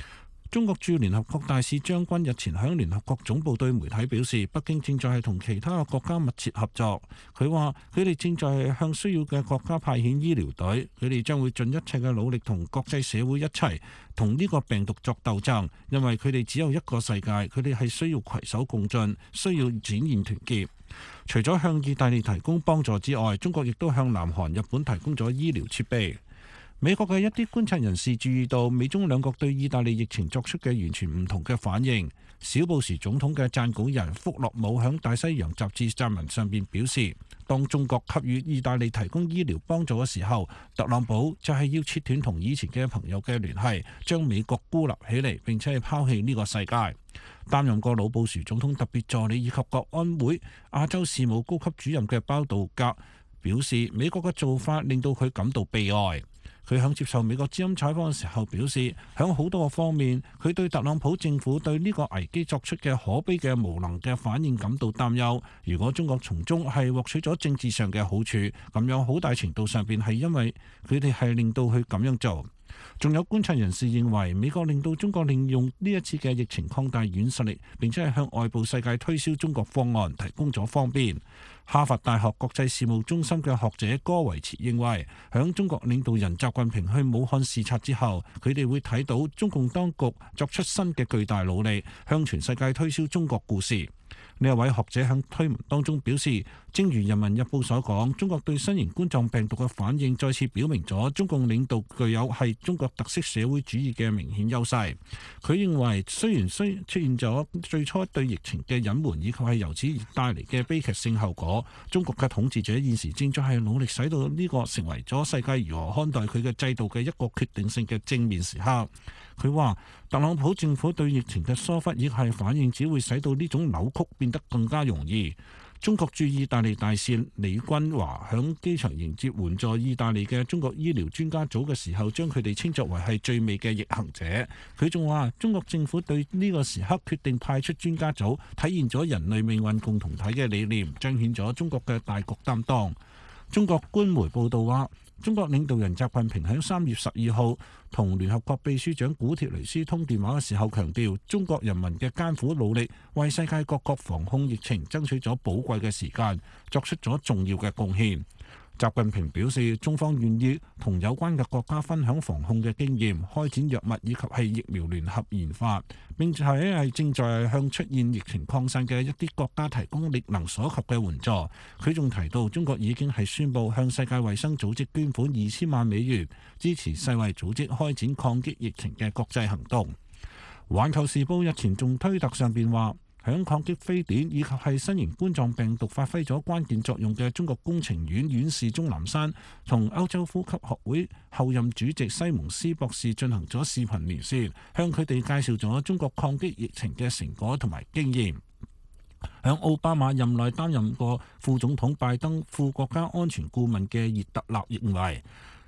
中國駐聯合國大使張軍日前喺聯合國總部對媒體表示，北京正在係同其他嘅國家密切合作。佢話佢哋正在向需要嘅國家派遣醫療隊，佢哋將會盡一切嘅努力同國際社會一齊同呢個病毒作鬥爭，因為佢哋只有一個世界，佢哋係需要攜手共進，需要展現團結。除咗向意大利提供幫助之外，中國亦都向南韓、日本提供咗醫療設備。美國嘅一啲觀察人士注意到，美中兩國對意大利疫情作出嘅完全唔同嘅反應。小布什總統嘅撰稿人福洛姆響大西洋雜誌撰文上邊表示，當中國給予意大利提供醫療幫助嘅時候，特朗普就係要切斷同以前嘅朋友嘅聯繫，將美國孤立起嚟，並且係拋棄呢個世界。擔任過老布什總統特別助理以及國安會亞洲事務高級主任嘅包道格表示，美國嘅做法令到佢感到悲哀。佢響接受美國之音採訪嘅時候表示，響好多個方面，佢對特朗普政府對呢個危機作出嘅可悲嘅無能嘅反應感到擔憂。如果中國從中係獲取咗政治上嘅好處，咁樣好大程度上邊係因為佢哋係令到佢咁樣做。仲有觀察人士認為，美國令到中國利用呢一次嘅疫情擴大軟實力，並且係向外部世界推銷中國方案，提供咗方便。哈佛大學國際事務中心嘅學者戈維茨認為，響中國領導人習近平去武漢視察之後，佢哋會睇到中共當局作出新嘅巨大努力，向全世界推銷中國故事。呢一位學者喺推文當中表示，正如《人民日報》所講，中國對新型冠狀病毒嘅反應再次表明咗中共領導具有係中國特色社會主義嘅明顯優勢。佢認為，雖然出現咗最初對疫情嘅隱瞞，以及係由此而帶嚟嘅悲劇性後果，中國嘅統治者現時正在係努力使到呢個成為咗世界如何看待佢嘅制度嘅一個決定性嘅正面時刻。佢話，特朗普政府對疫情嘅疏忽亦係反應，只會使到呢種扭曲變得更加容易。中國駐意大利大使李君華響機場迎接援助意大利嘅中國醫療專家組嘅時候，將佢哋稱作為係最美嘅逆行者。佢仲話，中國政府對呢個時刻決定派出專家組，體現咗人類命運共同體嘅理念，彰顯咗中國嘅大局擔當。中國官媒報道話，中國領導人習近平喺3月12號同聯合國秘書長古鐵雷斯通電話嘅時候強調，中國人民嘅艱苦努力為世界各國防控疫情爭取咗寶貴嘅時間，作出咗重要嘅貢獻。習近平表示，中方願意同有關嘅國家分享防控嘅經驗，開展藥物以及係疫苗聯合研發，並且係正在向出現疫情擴散嘅一啲國家提供力能所及嘅援助。佢仲提到，中國已經係宣布向世界衛生組織捐款2000萬美元，支持世衛組織開展抗擊疫情嘅國際行動。環球時報日前仲推特上邊話，響抗擊非典以及係新型冠狀病毒發揮咗關鍵作用嘅中國工程院院士鍾南山同歐洲呼吸學會後任主席西蒙斯博士進行咗視頻連線，向佢哋介紹咗中國抗擊疫情嘅成果同埋經驗。響奧巴馬任內擔任過副總統拜登副國家安全顧問嘅熱特納認為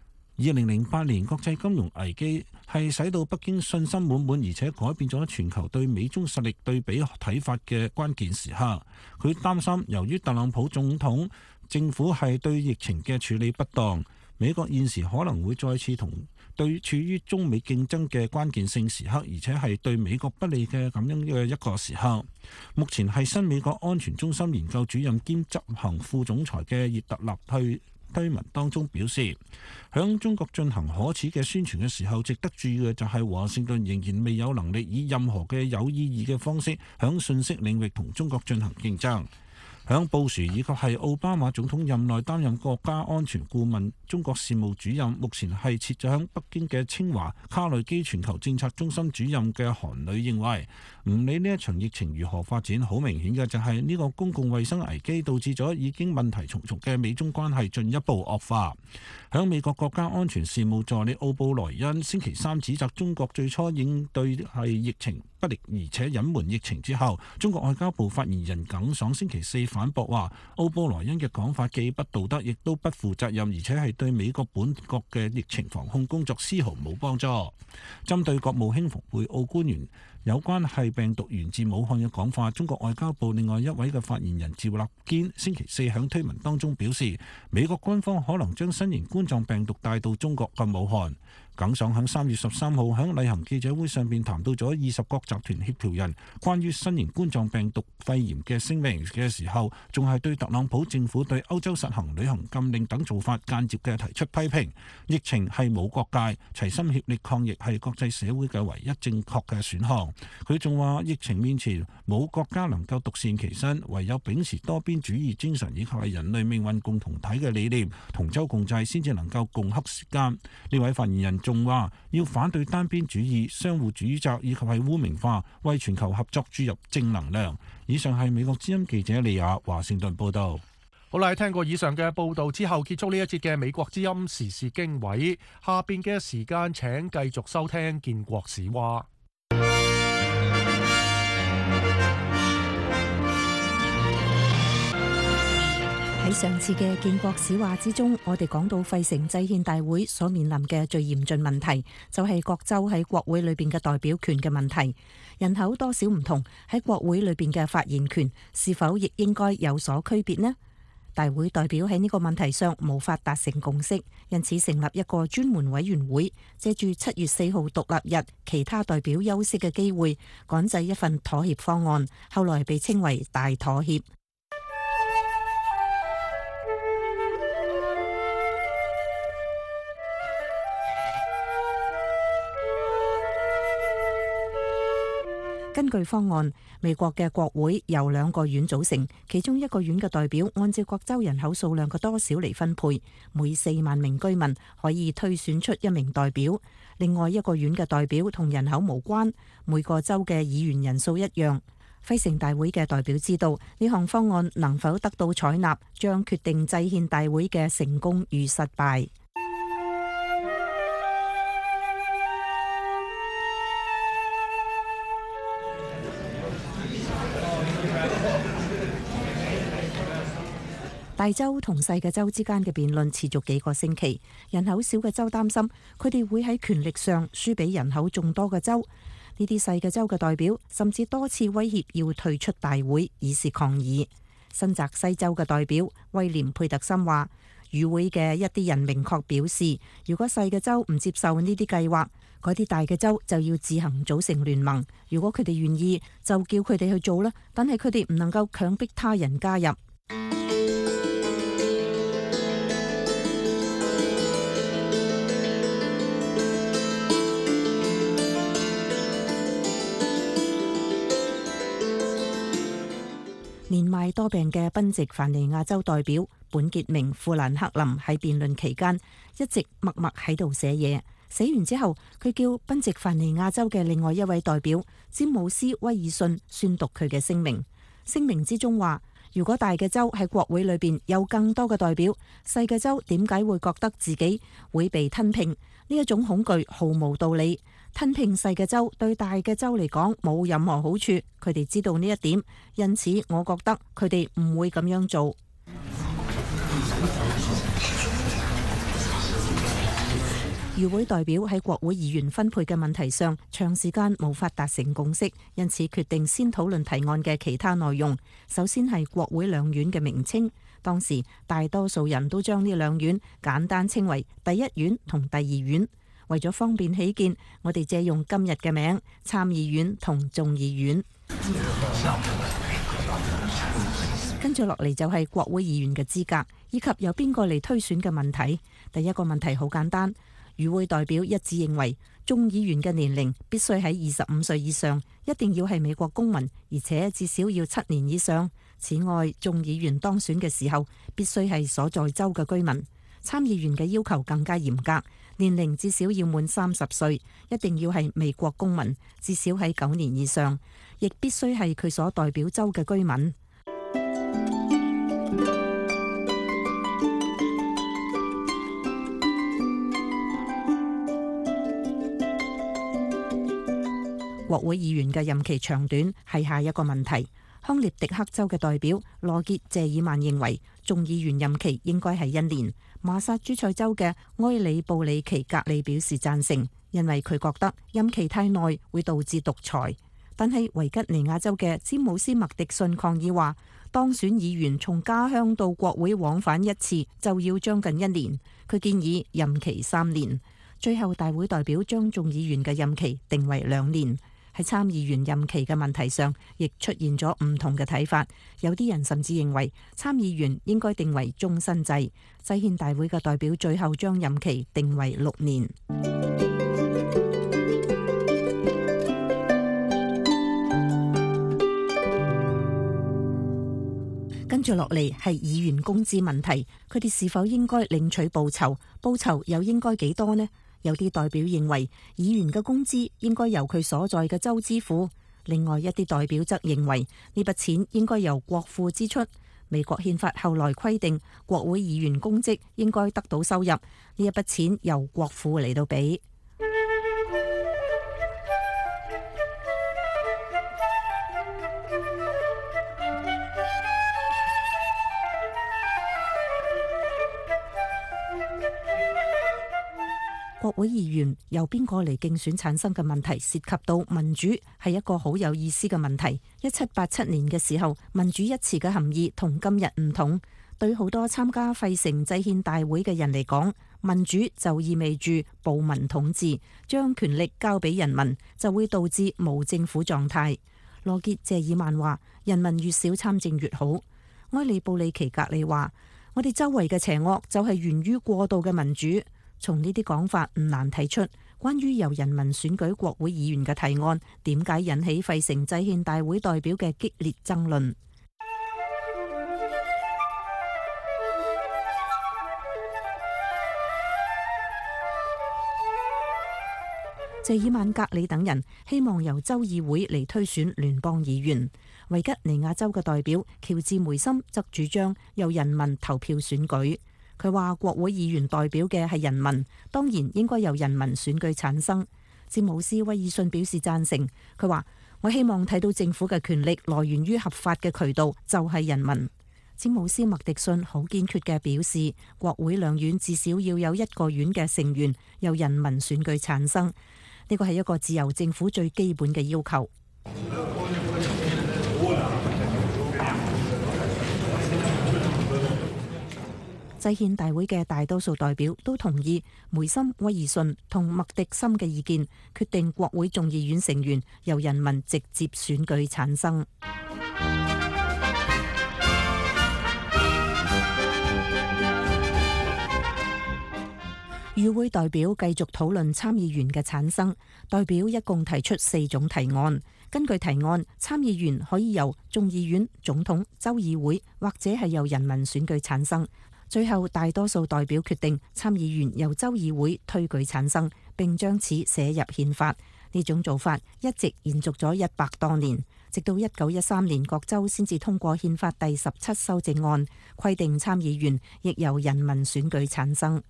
，2008年國際金融危機係使到北京信心滿滿，而且改變咗全球對美中實力對比睇法嘅關鍵時刻。佢擔心，由於特朗普總統政府係對疫情嘅處理不當，美國現時可能會再次對處於中美競爭嘅關鍵性時刻，而且係對美國不利嘅咁樣嘅一個時刻。目前係新美國安全中心研究主任兼執行副總裁嘅葉特納推文當中表示，響中國進行可恥嘅宣傳嘅時候，值得注意嘅就係華盛頓仍然未有能力以任何嘅有意義嘅方式響信息領域同中國進行競爭。響布殊以及係奧巴馬總統任內擔任國家安全顧問、中國事務主任，目前係設咗響北京嘅清華卡內基全球政策中心主任嘅韓磊認為，唔理呢一場疫情如何發展，好明顯嘅就係呢個公共衛生危機導致咗已經問題重重嘅美中關係進一步惡化。響美國國家安全事務助理奧布萊恩星期三指責中國最初應對係疫情不力，而且隱瞞疫情之後，中國外交部發言人耿爽星期四反駁話，奧布萊恩嘅講法既不道德，亦都不負責任，而且係對美國本國嘅疫情防控工作絲毫冇幫助。針對國務卿蓬佩奧官員有關係病毒源自武漢嘅講法，中國外交部另外一位嘅發言人趙立堅星期四響推文當中表示，美國軍方可能將新型冠狀病毒帶到中國嘅武漢。 耿爽喺3月13號喺例行記者會上邊談到咗20國集團協調人關於新型冠狀病毒肺炎嘅聲明嘅時候，仲係對特朗普政府對歐洲實行旅行禁令等做法間接嘅提出批評。疫情係冇國界，齊心協力抗疫係國際社會嘅唯一正確嘅選項。佢仲話疫情面前冇國家能夠獨善其身，唯有秉持多邊主義精神以及係人類命運共同體嘅理念，同舟共濟先至能夠共克時艱。呢位發言人仲話要反對單邊主義、相互指責以及係污名化，為全球合作注入正能量。以上係美國之音記者利亞華盛頓報道。 好啦，聽過以上嘅報道之後，結束呢一節嘅美國之音時事經緯。下邊嘅時間請繼續收聽建國史話。 喺上次嘅建國史話之中，我哋講到費城制憲大會所面臨嘅最嚴峻問題，就係各州喺國會裏邊嘅代表權嘅問題。人口多少唔同，喺國會裏邊嘅發言權是否亦應該有所區別呢？大會代表喺呢個問題上無法達成共識，因此成立一個專門委員會，借住7月4號獨立日其他代表休息嘅機會，趕製一份妥協方案，後來被稱為大妥協。根據方案，美國嘅國會由2個院組成，其中1個院嘅代表按照各州人口數量嘅多少嚟分配，每4萬名居民可以推選出1名代表。另外1個院嘅代表同人口無關，每個州嘅議員人數一樣。費城大會嘅代表知道呢項方案能否得到採納，將決定制憲大會嘅成功與失敗。大州同細嘅州之間嘅辯論持續幾個星期，人口少嘅州擔心佢哋會喺權力上輸俾人口眾多嘅州。呢啲細嘅州嘅代表甚至多次威脅要退出大會，以示抗議。新澤西州嘅代表威廉佩特森話，與會嘅一啲人明確表示，如果細嘅州唔接受呢啲計劃，嗰啲大嘅州就要自行組成聯盟。如果佢哋願意，就叫佢哋去做啦，但係佢哋唔能夠強迫他人加入。年邁多病嘅賓夕凡尼亞州代表本傑明富蘭克林喺辯論期間一直默默喺度寫嘢，寫完之後佢叫賓夕凡尼亞州嘅另外一位代表詹姆斯威爾遜宣讀佢嘅聲明。聲明之中話，如果大嘅州喺國會裏邊有更多嘅代表，細嘅州點解會覺得自己會被吞併？呢一種恐懼毫無道理。吞併細嘅州對大嘅州嚟講冇任何好處，佢哋知道呢一點，因此我覺得佢哋唔會咁樣做。議會代表喺國會議員分配嘅問題上長時間無法達成共識，因此決定先討論提案嘅其他內容。首先係國會兩院嘅名稱，當時大多數人都將呢兩院簡單稱為第一院同第二院。為咗方便起見，我哋借用今日嘅名，參議院同眾議院。跟住落嚟就係國會議員嘅資格，以及由邊個嚟推選嘅問題。第一個問題好簡單，議會代表一致認為，眾議員嘅年齡必須喺25歲以上，一定要係美國公民，而且至少要7年以上。此外，眾議員當選嘅時候，必須係所在州嘅居民。參議員嘅要求更加嚴格，年齡至少要滿30歲，一定要係美國公民，至少喺9年以上，亦必須係佢所代表州嘅居民。國會議員嘅任期長短係下一個問題。康涅狄克州嘅代表羅傑謝爾曼認為，眾議員任期應該係1年。馬薩諸塞州嘅埃里布里奇格里表示贊成，因為佢覺得任期太耐會導致獨裁。但係維吉尼亞州嘅詹姆斯麥迪遜抗議話，當選議員從家鄉到國會往返一次就要將近1年，佢建議任期3年。 最後大會代表將眾議員嘅任期定為2年。喺參議員任期嘅問題上，亦出現咗唔同嘅睇法。有啲人甚至認為參議員應該定為終身制。制憲大會嘅代表最後將任期定為6年。跟住落嚟係議員工資問題，佢哋是否應該領取報酬？報酬又應該幾多呢？有啲代表認為議員嘅工資應該由佢所在嘅州支付，另外一啲代表則認為呢筆錢應該由國庫支出。美國憲法後來規定，國會議員公職應該得到收入，呢一筆錢由國庫嚟到俾。國會議員由邊個嚟競選產生嘅問題，涉及到民主，係一個好有意思嘅問題。1787年嘅時候，民主一詞嘅含義同今日唔同。對好多參加費城制憲大會嘅人嚟講，民主就意味住暴民統治，將權力交俾人民，就會導致無政府狀態。羅傑謝爾曼話：人民越少參政越好。埃利布里奇格里話：我哋周圍嘅邪惡就係源於過度嘅民主。從呢啲講法唔難睇出，關於由人民選舉國會議員嘅提案，點解引起費城制憲大會代表嘅激烈爭論。謝爾曼格里等人希望由州議會嚟推選聯邦議員。維吉尼亞州嘅代表喬治梅森則主張由人民投票選舉。佢話國會議員代表嘅係人民，當然應該由人民選舉產生。詹姆斯威爾遜表示贊成。佢話：我希望睇到政府嘅權力來源於合法嘅渠道，就係人民。詹姆斯麥迪遜好堅決嘅表示，國會兩院至少要有1個院嘅成員由人民選舉產生。呢個係一個自由政府最基本嘅要求。制憲大會嘅大多數代表都同意梅森、威爾遜同麥迪森嘅意見，決定國會眾議院成員由人民直接選舉產生。與會代表繼續討論參議員嘅產生，代表一共提出4種提案。根據提案，參議員可以由眾議院、總統、州議會或者係由人民選舉產生。最後大多數代表決定參議員由州議會推舉產生，並將此寫入憲法。呢種做法一直延續咗100多年，直到1913年各州先至通過憲法第17修正案，規定參議員亦由人民選舉產生。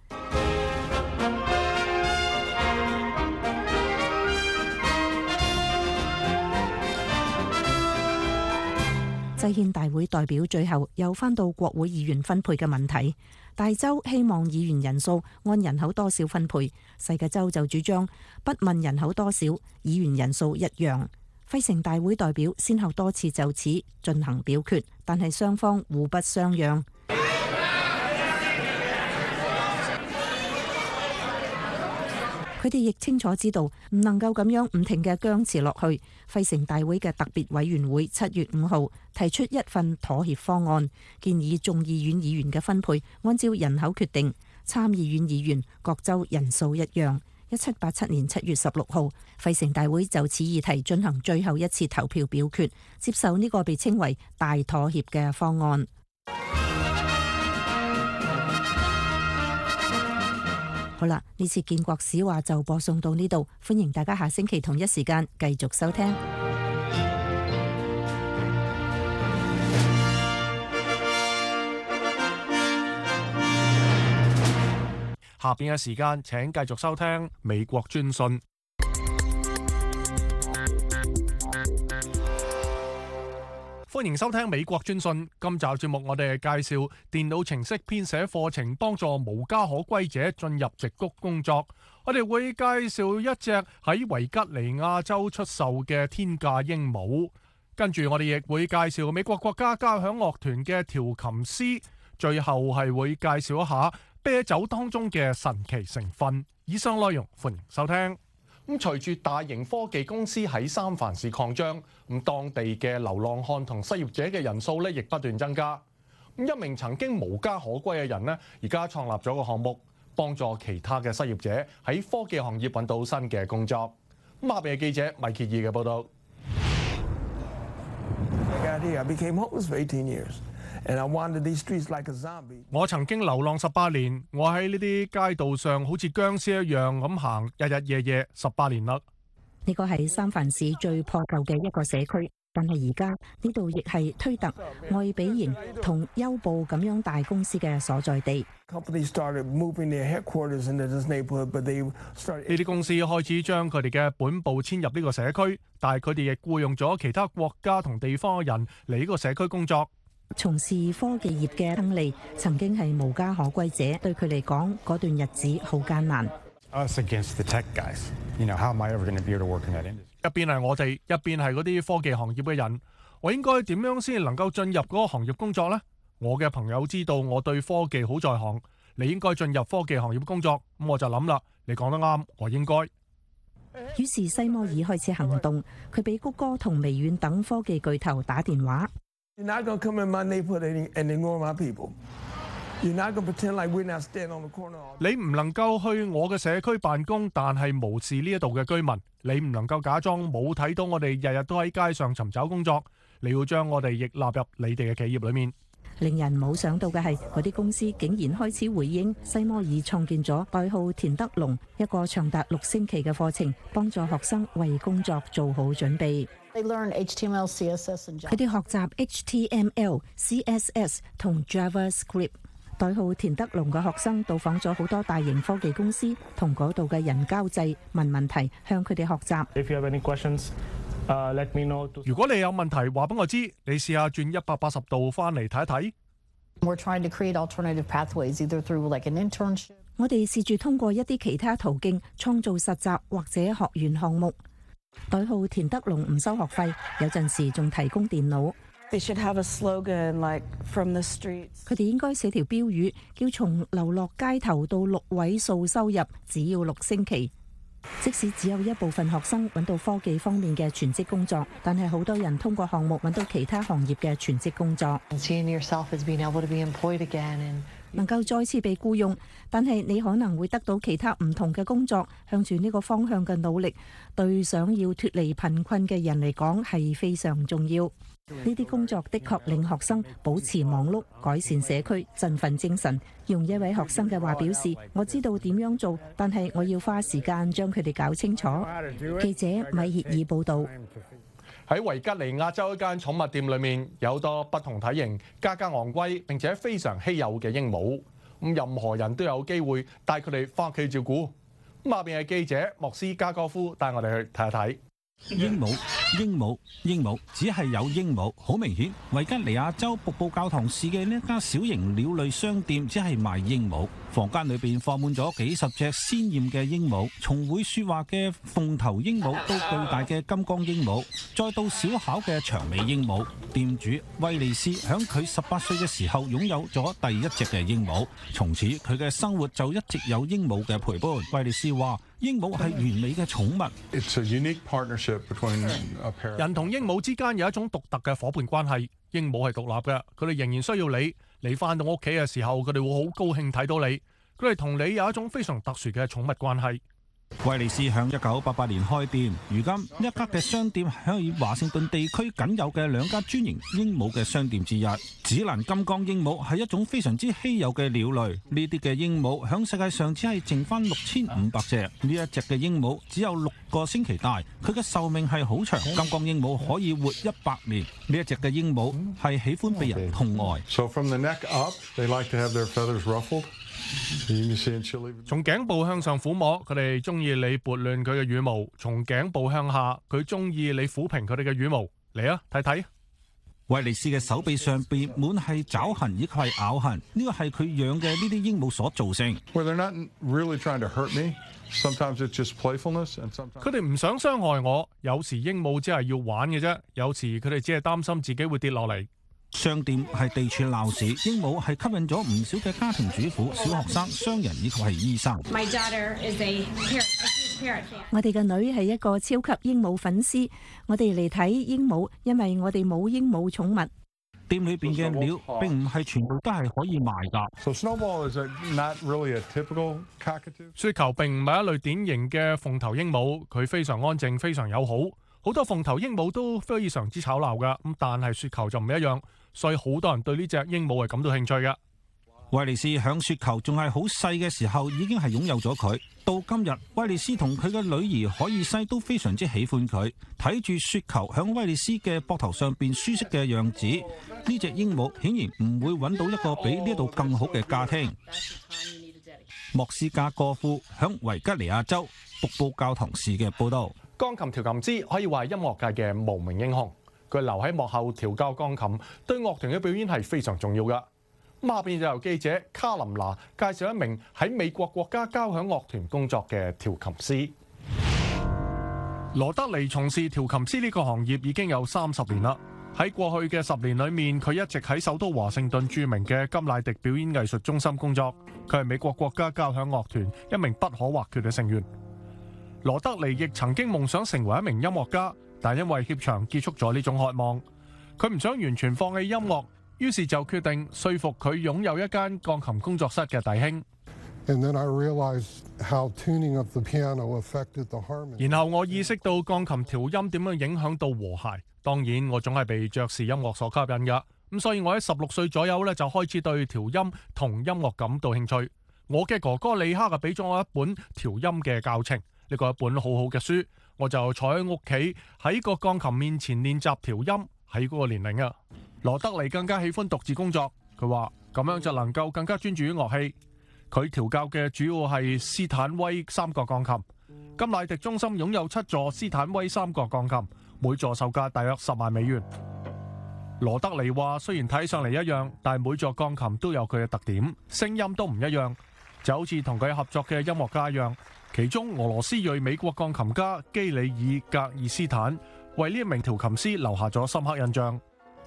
制憲大會代表最後又返到國會議員分配嘅問題，大州希望議員人數按人口多少分配，細嘅州就主張不問人口多少，議員人數一樣。費城大會代表先後多次就此進行表決，但係雙方互不相讓。佢哋亦清楚知道唔能夠咁樣唔停嘅僵持落去。費城大會嘅特別委員會7月5號提出一份妥協方案，建議眾議院議員嘅分配按照人口決定，參議院議員各州人數一樣。1787年7月16號，費城大會就此議題進行最後一次投票表決，接受呢個被稱為大妥協嘅方案。好啦，呢次建國史話就播送到呢度，歡迎大家下星期同一時間繼續收聽。 下邊嘅時間請繼續收聽美國專訊。歡迎收聽美國專訊。今集節目我哋介紹電腦程式編寫課程，幫助無家可歸者進入矽谷工作。我哋會介紹一隻喺維吉尼亞州出售嘅天價鸚鵡。跟住我哋亦會介紹美國國家交響樂團嘅調琴師。最後係會介紹一下啤酒當中嘅神奇成分。以上內容歡迎收聽。咁隨住大型科技公司喺三藩市擴張，咁當地嘅流浪漢同失業者嘅人數咧亦不斷增加。咁一名曾經無家可歸嘅人呢，而家創立咗個項目，幫助其他嘅失業者喺科技行業揾到新嘅工作。咁下邊嘅記者米歇爾嘅報導。我曾經流浪18年，我喺呢啲街道上好似僵屍一樣咁行，日日夜夜18年啦。 呢個係三藩市最破舊嘅一個社區，但係而家呢度亦係推特、愛比營同優步咁樣大公司嘅所在地。 呢啲公司開始將佢哋嘅本部遷入呢個社區，但係佢哋亦僱用咗其他國家同地方嘅人嚟呢個社區工作。 從事科技業嘅亨利曾經係無家可歸者，對佢嚟講嗰段日子好艱難。一邊係我哋，一邊係嗰啲科技行業嘅人，我應該點樣先能夠進入嗰個行業工作呢？我嘅朋友知道我對科技好在行，你應該進入科技行業工作，咁我就諗啦，你講得啱，我應該。於是西摩爾開始行動，佢俾谷歌同微軟等科技巨頭打電話。你唔能夠去我嘅社區辦公，但係無視呢一度嘅居民。你唔能夠假裝冇睇到我哋日日都喺街上尋找工作。你要將我哋亦納入你哋嘅企業裏面。 令人冇想到嘅係，嗰啲公司竟然開始回應。西摩爾創建咗代號田德龍，一個長達6星期嘅課程，幫助學生為工作做好準備。佢哋學習 HTML、CSS 同 JavaScript。代號田德龍嘅學生到訪咗好多大型科技公司，同嗰度嘅人交際，問問題，向佢哋學習。 如果你有問題，話俾我知。你試下轉180度翻嚟睇一睇。 我哋試住通過一啲其他途徑創造實習或者學員項目。代號田德龍唔收學費，有陣時仲提供電腦。佢哋應該寫條標語，叫從流落街頭到6位數收入，只要6星期。即使只有一部分學生揾到科技方面嘅全職工作，但係好多人通過項目揾到其他行業嘅全職工作。能夠再次被僱用，但係你可能會得到其他唔同嘅工作。向住呢個方向嘅努力，對想要脫離貧困嘅人嚟講係非常重要。呢啲工作的確令學生保持忙碌，改善社區，振奮精神。用一位學生嘅話表示：我知道點樣做，但係我要花時間將佢哋搞清楚。記者米歇爾報導。 喺維吉尼亞州一間寵物店裏面，有多不同體型、價格昂貴並且非常稀有嘅鸚鵡。咁任何人都有機會帶佢哋翻屋企照顧。咁下邊係記者莫斯加哥夫帶我哋去睇一睇。 鸚鵡，只係有鸚鵡。好明顯，維吉尼亞州瀑布教堂市嘅呢一家小型鳥類商店只係賣鸚鵡。房間裏邊放滿咗幾十隻鮮豔嘅鸚鵡，從會說話嘅鳳頭鸚鵡到巨大嘅金剛鸚鵡，再到小巧嘅長尾鸚鵡。店主威利斯響佢18歲嘅時候擁有咗第一隻嘅鸚鵡，從此佢嘅生活就一直有鸚鵡嘅陪伴。威利斯話：鸚鵡係完美嘅寵物。 人同鸚鵡之間有一種獨特嘅夥伴關係。鸚鵡係獨立嘅，佢哋仍然需要你。你返到屋企嘅時候，佢哋會好高興睇到你。佢哋同你有一種非常特殊嘅寵物關係。 威利斯響1988年開店，如今一家嘅商店係華盛頓地區僅有嘅2家專營鸚鵡嘅商店之一。紫蘭金剛鸚鵡係一種非常之稀有嘅鳥類，呢啲嘅鸚鵡響世界上只係剩翻6500隻。呢一隻嘅鸚鵡只有6個星期大，佢嘅壽命係好長。金剛鸚鵡可以活100年。呢一隻嘅鸚鵡係喜歡被人痛愛。 從頸部向上撫摸，佢哋中意你撥亂佢嘅羽毛；從頸部向下，佢中意你撫平佢哋嘅羽毛。嚟啊，睇睇！ 威利斯嘅手臂上邊滿係爪痕以及係咬痕，呢個係佢養嘅呢啲鸚鵡所造成。 佢哋唔想傷害我，有時鸚鵡只係要玩嘅啫，有時佢哋只係擔心自己會跌落嚟。 商店係地處鬧市，鸚鵡係吸引咗唔少嘅家庭主婦、小學生、商人以及係醫生。 我哋嘅女係一個超級鸚鵡粉絲，我哋嚟睇鸚鵡，因為我哋冇鸚鵡寵物。 店裏邊嘅鳥並唔係全部都係可以賣㗎。 雪球並唔係一類典型嘅鳳頭鸚鵡，佢非常安靜，非常友好。好多鳳頭鸚鵡都非常之吵鬧㗎，咁但係雪球就唔一樣，所以好多人對呢隻鸚鵡係感到興趣嘅。 威利斯響雪球仲係好細嘅時候已經係擁有咗佢，到今日威利斯同佢嘅女兒海爾西都非常之喜歡佢。睇住雪球響威利斯嘅膊頭上邊舒適嘅樣子，呢隻鸚鵡顯然唔會揾到一個比呢度更好嘅家庭。莫斯加哥夫響維吉尼亞州瀑布教堂市嘅報道。 鋼琴調琴師可以話係音樂界嘅無名英雄，佢留喺幕後調教鋼琴，對樂團嘅表演係非常重要㗎。咁下邊就由記者卡琳娜介紹一名喺美國國家交響樂團工作嘅調琴師。羅德尼從事調琴師呢個行業已經有30年啦。喺過去嘅10年裏面，佢一直喺首都華盛頓著名嘅甘迺迪表演藝術中心工作。佢係美國國家交響樂團一名不可或缺嘅成員。羅德尼亦曾經夢想成為一名音樂家，但因為怯場結束咗呢種渴望。佢唔想完全放棄音樂，於是就決定說服佢擁有一間鋼琴工作室嘅弟兄。然後我意識到鋼琴調音點樣影響到和諧。當然，我總係被爵士音樂所吸引㗎。咁所以我喺16歲左右咧就開始對調音同音樂感到興趣。我嘅哥哥李克啊俾咗我一本調音嘅教程，呢個一本好好嘅書，我就坐喺屋企喺個鋼琴面前練習調音。喺嗰個年齡啊，羅德尼更加喜歡獨自工作。佢話咁樣就能夠更加專注於樂器。佢調教嘅主要係斯坦威三角鋼琴。甘迺迪中心擁有7座斯坦威三角鋼琴，每座售價大約10萬美元。羅德尼話雖然睇上嚟一樣，但係每座鋼琴都有佢嘅特點，聲音都唔一樣，就好似同佢合作嘅音樂家一樣。其中俄羅斯裔美國鋼琴家基里爾格爾斯坦為呢一名調琴師留下咗深刻印象。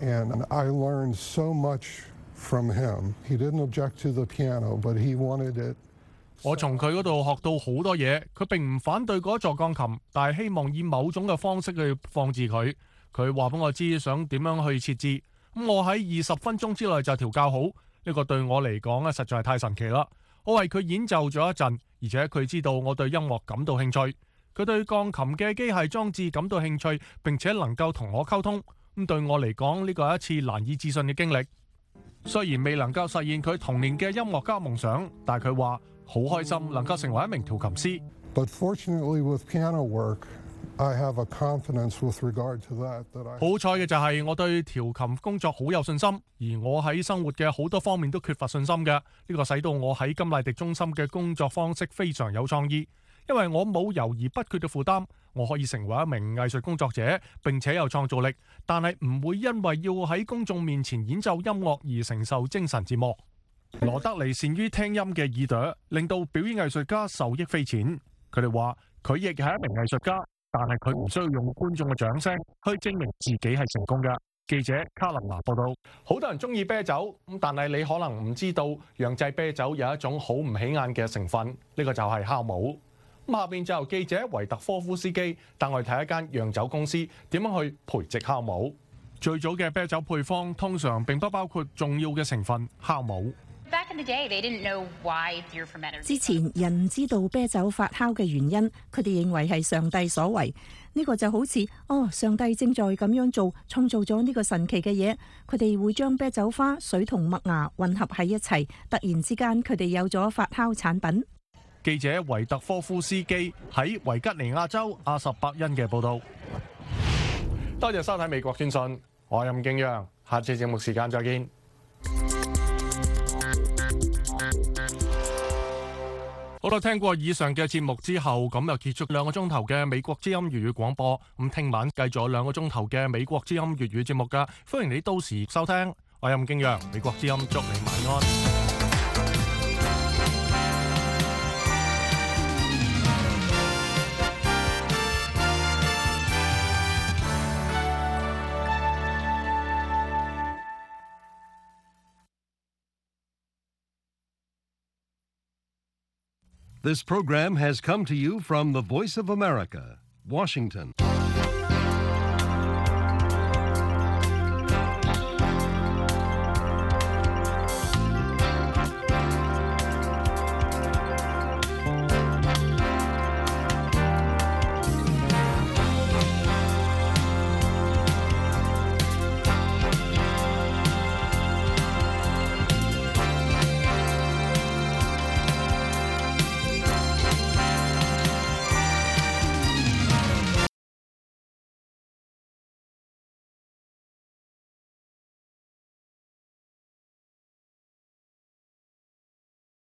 我從佢嗰度學到好多嘢，佢並唔反對嗰座鋼琴，但係希望以某種嘅方式去放置佢。佢話俾我知想點樣去設置，咁我喺20分鐘之內就調教好。呢個對我嚟講咧，實在係太神奇啦！我為佢演奏咗一陣，而且佢知道我對音樂感到興趣。佢對鋼琴嘅機械裝置感到興趣，並且能夠同我溝通。咁對我嚟講，呢個係一次難以置信嘅經歷。雖然未能夠實現佢童年嘅音樂家夢想，但係佢話好開心能夠成為一名調琴師。好彩嘅就係我對調琴工作好有信心，而我喺生活嘅好多方面都缺乏信心嘅。呢個使到我喺甘迺迪中心嘅工作方式非常有創意，因為我冇猶豫不決嘅負擔，我可以成為一名藝術工作者，並且有創造力，但係唔會因為要喺公眾面前演奏音樂而承受精神折磨。羅德尼善於聽音嘅耳朵，令到表演藝術家受益匪淺。佢哋話佢亦係一名藝術家，但係佢唔需要用觀眾嘅掌聲去證明自己係成功嘅。記者卡琳娜報道。好多人中意啤酒，咁但係你可能唔知道釀製啤酒有一種好唔起眼嘅成分，呢個就係酵母。咁下邊就由記者維特科夫斯基帶我哋睇一間釀酒公司點樣去培植酵母。最早嘅啤酒配方通常並不包括重要嘅成分酵母。 之前人唔知道啤酒發酵嘅原因，佢哋認為係上帝所為。呢個就好似上帝正在咁樣做，創造咗呢個神奇嘅嘢。佢哋會將啤酒花、水同麥芽混合喺一齊，突然之間佢哋有咗發酵產品。 記者維特科夫斯基喺維吉尼亞州阿什伯恩嘅報道。多謝收睇美國專訊，我係任敬揚，下次節目時間再見。好啦，聽過以上嘅節目之後，咁又結束2個鐘頭嘅美國之音粵語廣播。咁聽晚繼續有2個鐘頭嘅美國之音粵語節目噶，歡迎你到時收聽。我係任敬揚，美國之音祝你晚安。 This program has come to you from the Voice of America, Washington.